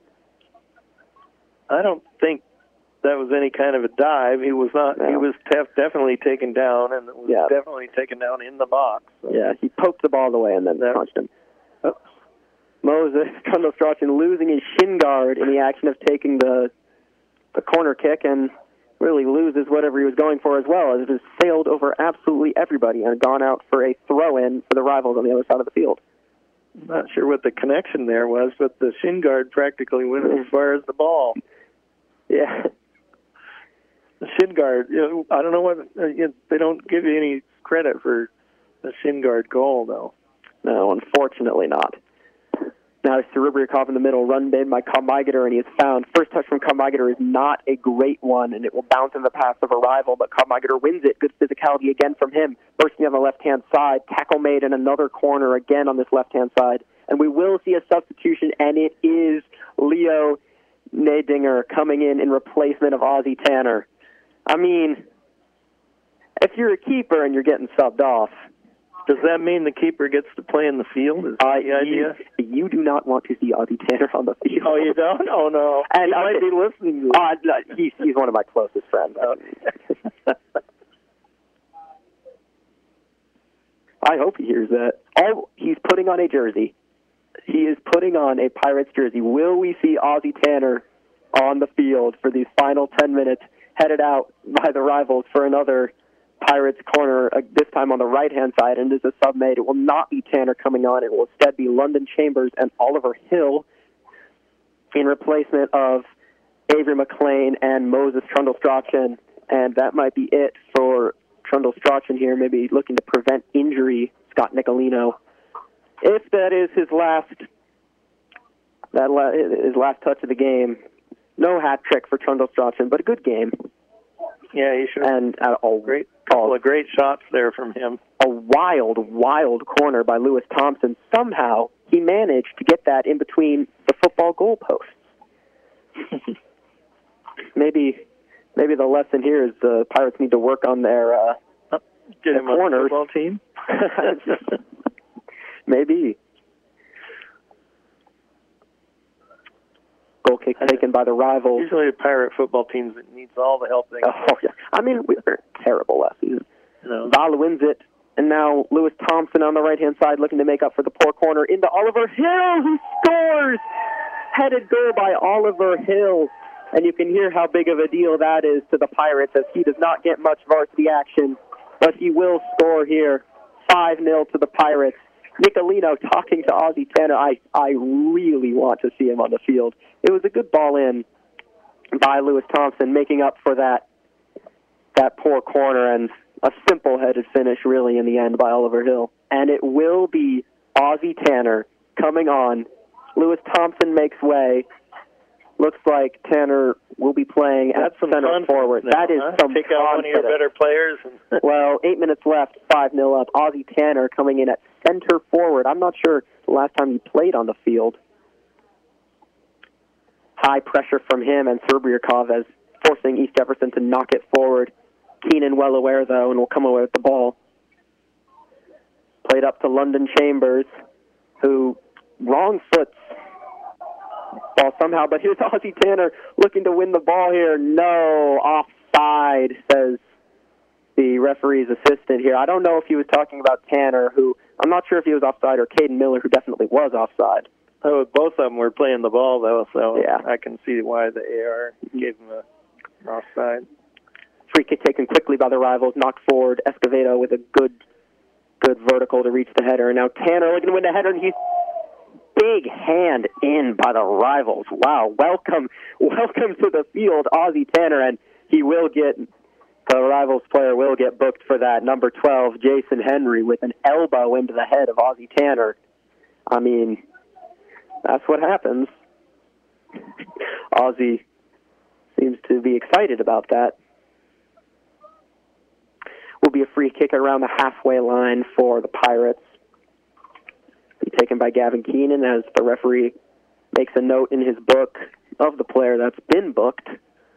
I don't think that was any kind of a dive. He was not. No. He was def- definitely taken down, and it was yeah. definitely taken down in the box. So. Yeah, he poked the ball away and then that, punched him. Oh. Moses Trundle Strachan losing his shin guard in the action of taking the the corner kick, and really loses whatever he was going for as well, as it has sailed over absolutely everybody and gone out for a throw-in for the Rivals on the other side of the field. I'm not sure what the connection there was, but the shin guard practically went as far as the ball. Yeah. The shin guard, you know, I don't know what, uh, you know, they don't give you any credit for the shin guard goal, though. No, unfortunately not. Now it's Sherbrikov in the middle, run made by Cobb Migater, and he is found. First touch from Cobb Migater is not a great one, and it will bounce in the path of a rival, but Cobb Migater wins it. Good physicality again from him. Bursting on the left-hand side, tackle made in another corner again on this left-hand side. And we will see a substitution, and it is Leo Nadinger coming in in replacement of Ozzie Tanner. I mean, if you're a keeper and you're getting subbed off, does that mean the keeper gets to play in the field? Is that the idea? You, you do not want to see Ozzie Tanner on the field. Oh, you don't? Oh, no. And he I might be listening to uh, he's, he's one of my closest friends. I hope he hears that. Oh, he's putting on a jersey. He is putting on a Pirates jersey. Will we see Ozzie Tanner on the field for these final ten minutes, headed out by the Rivals for another Pirates corner, uh, this time on the right-hand side, and is a sub made. It will not be Tanner coming on. It will instead be London Chambers and Oliver Hill in replacement of Avery McLean and Moses Trundle Strachan, and that might be it for Trundle Strachan here, maybe looking to prevent injury, Scott Nicolino. If that is his last, that la- his last touch of the game, no hat trick for Trundle Strachan, but a good game. Yeah, he sure. And uh, oh, great, couple of great shots there from him. A wild, wild corner by Lewis Thompson. Somehow he managed to get that in between the football goalposts. maybe, maybe the lesson here is the Pirates need to work on their, uh, oh, get him corners. On the football team. Maybe. Goal kick taken by the rivals. Usually the Pirate football teams that needs all the help they can. Oh, yeah. I mean, we were terrible last season. No. Vala wins it, and now Lewis Thompson on the right-hand side looking to make up for the poor corner into Oliver Hill, who scores! Headed goal by Oliver Hill. And you can hear how big of a deal that is to the Pirates, as he does not get much varsity action, but he will score here. five nil to the Pirates. Nicolino talking to Ozzie Tanner. I, I really want to see him on the field. It was a good ball in by Lewis Thompson, making up for that that poor corner, and a simple-headed finish, really, in the end by Oliver Hill. And it will be Ozzie Tanner coming on. Lewis Thompson makes way. Looks like Tanner will be playing at center forward. Now, that is huh? some Pick out one of your better players. Well, eight minutes left, five nil up. Ozzie Tanner coming in at center forward. I'm not sure the last time he played on the field. High pressure from him and Serbriakov as forcing East Jefferson to knock it forward. Keenan well aware, though, and will come away with the ball. Played up to London Chambers, who wrong foots ball somehow, but here's Ozzie Tanner looking to win the ball here. No, offside, says the referee's assistant here. I don't know if he was talking about Tanner, who, I'm not sure if he was offside, or Caden Miller, who definitely was offside. Oh, both of them were playing the ball, though, so yeah. I can see why the A R gave him a offside. Free kick taken quickly by the rivals, knocked forward. Escovedo with a good, good vertical to reach the header. And now Tanner looking to win the header, and he's big hand in by the rivals. Wow, welcome, welcome to the field, Ozzie Tanner, and he will get, the rivals player will get booked for that. Number twelve, Jason Henry, with an elbow into the head of Ozzie Tanner. I mean, that's what happens. Ozzie seems to be excited about that. Will be a free kick around the halfway line for the Pirates. Be taken by Gavin Keenan as the referee makes a note in his book of the player that's been booked.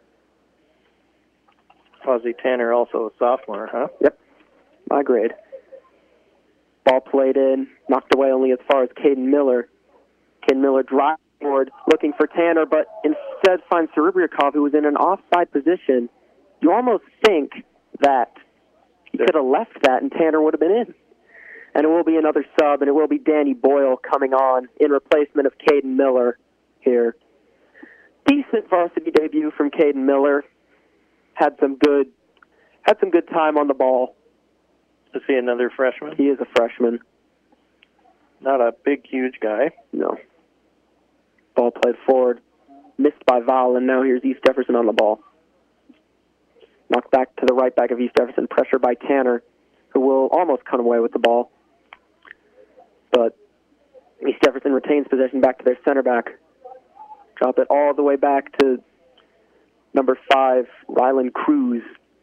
Ozzie Tanner, also a sophomore, huh? Yep, my grade. Ball played in, knocked away only as far as Caden Miller. Caden Miller drives forward, looking for Tanner, but instead finds Serbriakov, who was in an offside position. You almost think that he could have left that and Tanner would have been in. And it will be another sub, and it will be Danny Boyle coming on in replacement of Caden Miller here. Decent varsity debut from Caden Miller. Had some good, had some good time on the ball. Is he another freshman? He is a freshman. Not a big, huge guy. No. Ball played forward, missed by Val, and now here's East Jefferson on the ball. Knocked back to the right back of East Jefferson, pressure by Tanner, who will almost come away with the ball. But East Jefferson retains possession back to their center back. Drop it all the way back to number five, Rylan Cruz.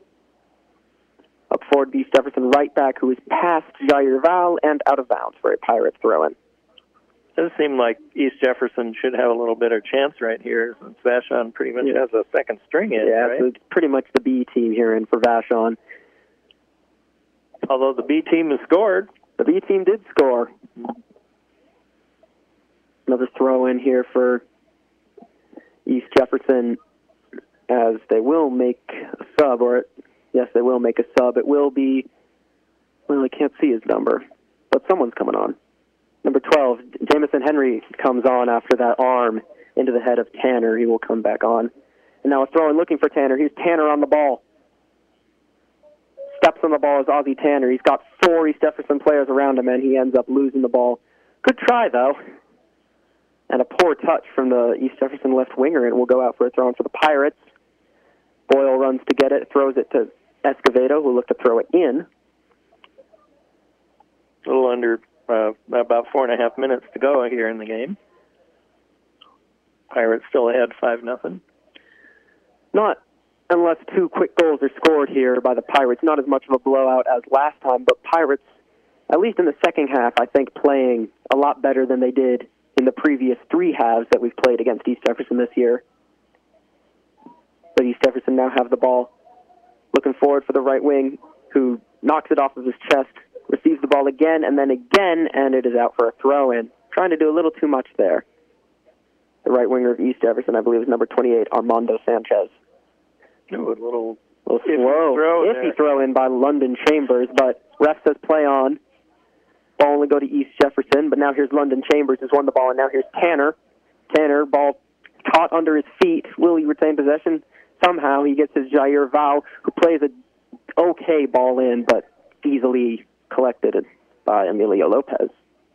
Up forward, East Jefferson right back, who is past Jair Val and out of bounds for a Pirates throw-in. It does seem like East Jefferson should have a little better chance right here, since Vashon pretty much yeah. has a second string in, yeah, right? So it's pretty much the B team here in for Vashon. Although the B team has scored. The B team did score. Another throw in here for East Jefferson, as they will make a sub, or yes, they will make a sub. It will be, well, I can't see his number, but someone's coming on. Number twelve, Jamison Henry comes on after that arm into the head of Tanner. He will come back on. And now a throw in looking for Tanner. Here's Tanner on the ball. Steps on the ball is Ozzie Tanner. He's got four East Jefferson players around him, and he ends up losing the ball. Good try, though. And a poor touch from the East Jefferson left winger, and will go out for a throw in for the Pirates. Boyle runs to get it, throws it to Escovedo, who looked to throw it in. A little under uh, about four and a half minutes to go here in the game. Pirates still ahead five nothing. Not unless two quick goals are scored here by the Pirates. Not as much of a blowout as last time, but Pirates, at least in the second half, I think playing a lot better than they did in the previous three halves that we've played against East Jefferson this year. But East Jefferson now have the ball. Looking forward for the right wing, who knocks it off of his chest, receives the ball again and then again, and it is out for a throw-in. Trying to do a little too much there. The right winger of East Jefferson, I believe, is number twenty-eight, Armando Sanchez. Ooh, a little, a little slow, throw, iffy throw in by London Chambers, but ref says play on. Ball only go to East Jefferson, but now here's London Chambers who's won the ball, and now here's Tanner. Tanner, ball caught under his feet. Will he retain possession? Somehow he gets his Jair Val, who plays a okay ball in, but easily collected by Emilio Lopez,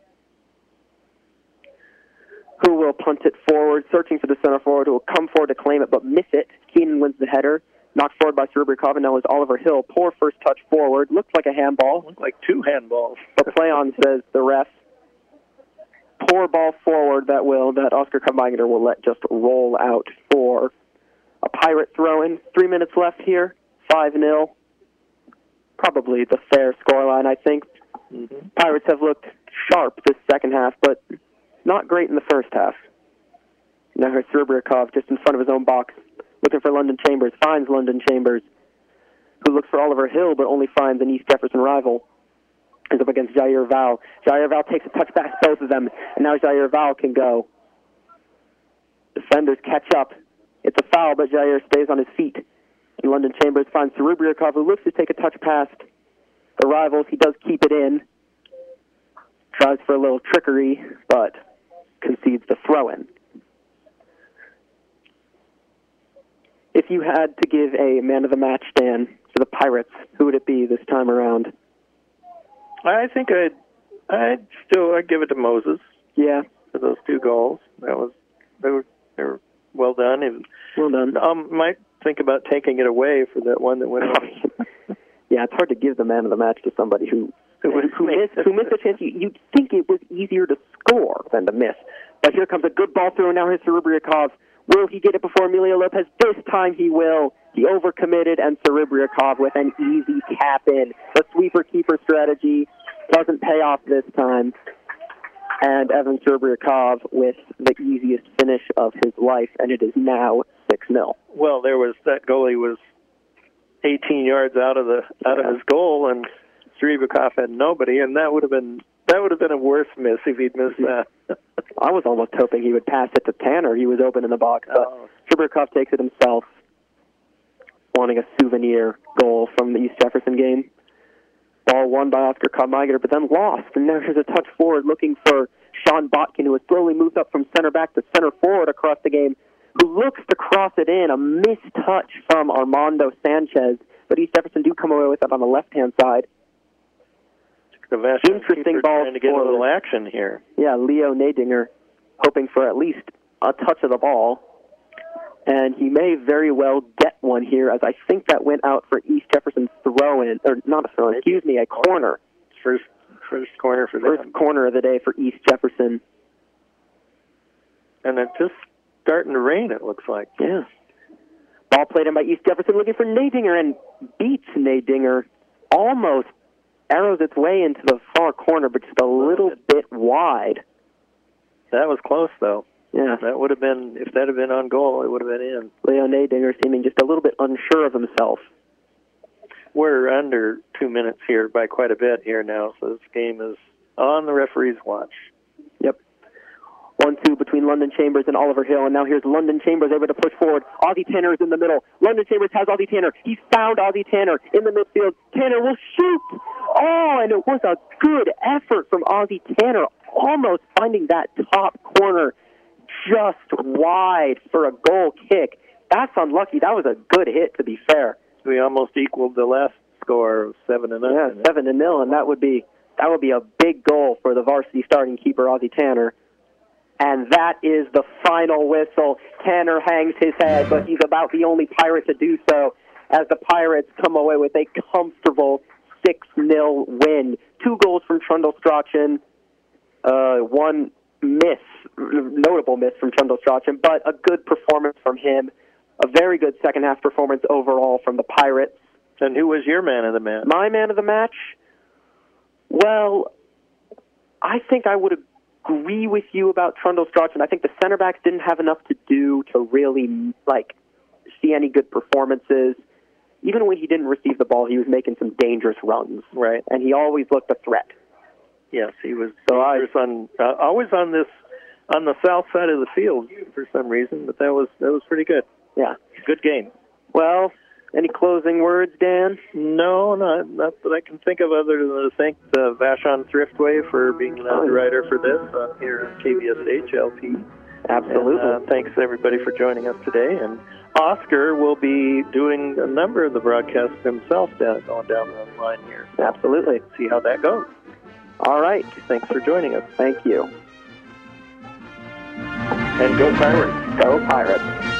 who will punt it forward, searching for the center forward, who will come forward to claim it, but miss it. Keenan wins the header, knocked forward by Serebrikov, and now is Oliver Hill. Poor first touch forward. Looks like a handball. Looked like two handballs. But play on, says the ref. Poor ball forward that will, that Oscar Kabagner will let just roll out for a Pirate throw-in. Three minutes left here, five nil. Probably the fair scoreline, I think. Mm-hmm. Pirates have looked sharp this second half, but not great in the first half. Now here's Serebrikov just in front of his own box, looking for London Chambers, finds London Chambers, who looks for Oliver Hill, but only finds an East Jefferson rival. Is up against Jair Val. Jair Val takes a touch past both of them, and now Jair Val can go. Defenders catch up. It's a foul, but Jair stays on his feet. And London Chambers finds Serebrikov, who looks to take a touch past the rivals. He does keep it in. Tries for a little trickery, but concedes the throw-in. If you had to give a man of the match, Dan, for the Pirates, who would it be this time around? I think I'd, I'd still I'd give it to Moses. Yeah, for those two goals. That was they were they were well done. And well done. Um, might think about taking it away for that one that went off. Yeah, it's hard to give the man of the match to somebody who who, who missed who missed a chance. You, you'd think it was easier to score than to miss. But here comes a good ball through, and now here's Serebrikov. Will he get it before Emilio Lopez? This time he will. He overcommitted, and Serebrikov with an easy tap in. The sweeper-keeper strategy doesn't pay off this time. And Evan Serebrikov with the easiest finish of his life, and it is now six nil. Well, there was that goalie was eighteen yards out of the out yeah. of his goal, and Serebrikov had nobody, and that would have been that would have been a worse miss if he'd missed that. I was almost hoping he would pass it to Tanner. He was open in the box, but oh. Serebrikov takes it himself, wanting a souvenir goal from the East Jefferson game. Ball won by Oscar Kabagner, but then lost. And now there's a touch forward looking for Sean Botkin, who has slowly moved up from center back to center forward across the game, who looks to cross it in. A missed touch from Armando Sanchez, but East Jefferson do come away with it on the left-hand side. Interesting ball trying to get a little action here. Yeah, Leo Nadinger hoping for at least a touch of the ball. And he may very well get one here, as I think that went out for East Jefferson's throw-in, or not a throw-in, excuse me, a corner. First first corner for them. First corner of the day for East Jefferson. And it's just starting to rain, it looks like. Yeah. Ball played in by East Jefferson, looking for Nadinger, and beats Nadinger. Almost arrows its way into the far corner, but just a little bit wide. That was close, though. Yeah. That would have been, if that had been on goal, it would have been in. Leo Nadinger seeming just a little bit unsure of himself. We're under two minutes here by quite a bit here now, so this game is on the referee's watch. Yep. one two between London Chambers and Oliver Hill, and now here's London Chambers able to push forward. Ozzie Tanner is in the middle. London Chambers has Ozzie Tanner. He's found Ozzie Tanner in the midfield. Tanner will shoot! Oh, and it was a good effort from Ozzie Tanner, almost finding that top corner just wide for a goal kick. That's unlucky. That was a good hit, to be fair. We almost equaled the last score of seven to nil. Yeah, seven to nil, and that would be that would be a big goal for the varsity starting keeper, Ozzie Tanner. And that is the final whistle. Tanner hangs his head, but he's about the only Pirate to do so, as the Pirates come away with a comfortable six nil win. Two goals from Trundle Strachan, uh, one miss, notable miss from Trundle Strachan, but a good performance from him. A very good second-half performance overall from the Pirates. And who was your man of the match? My man of the match? Well, I think I would agree with you about Trundle Strachan. I think the center backs didn't have enough to do to really, like, see any good performances. Even when he didn't receive the ball, he was making some dangerous runs. Right. And he always looked a threat. Yes, he was so dangerous on, uh, always on this on the south side of the field for some reason, but that was that was pretty good. Yeah. Good game. Well, any closing words, Dan? No, not, not that I can think of other than to thank the Vashon Thriftway for being an underwriter for this on here at K B S H L P. Absolutely. And, uh, thanks, everybody, for joining us today. And Oscar will be doing a number of the broadcasts himself down, going down the line here. Absolutely. See how that goes. All right. Thanks for joining us. Thank you. And go Pirates. Go Pirates.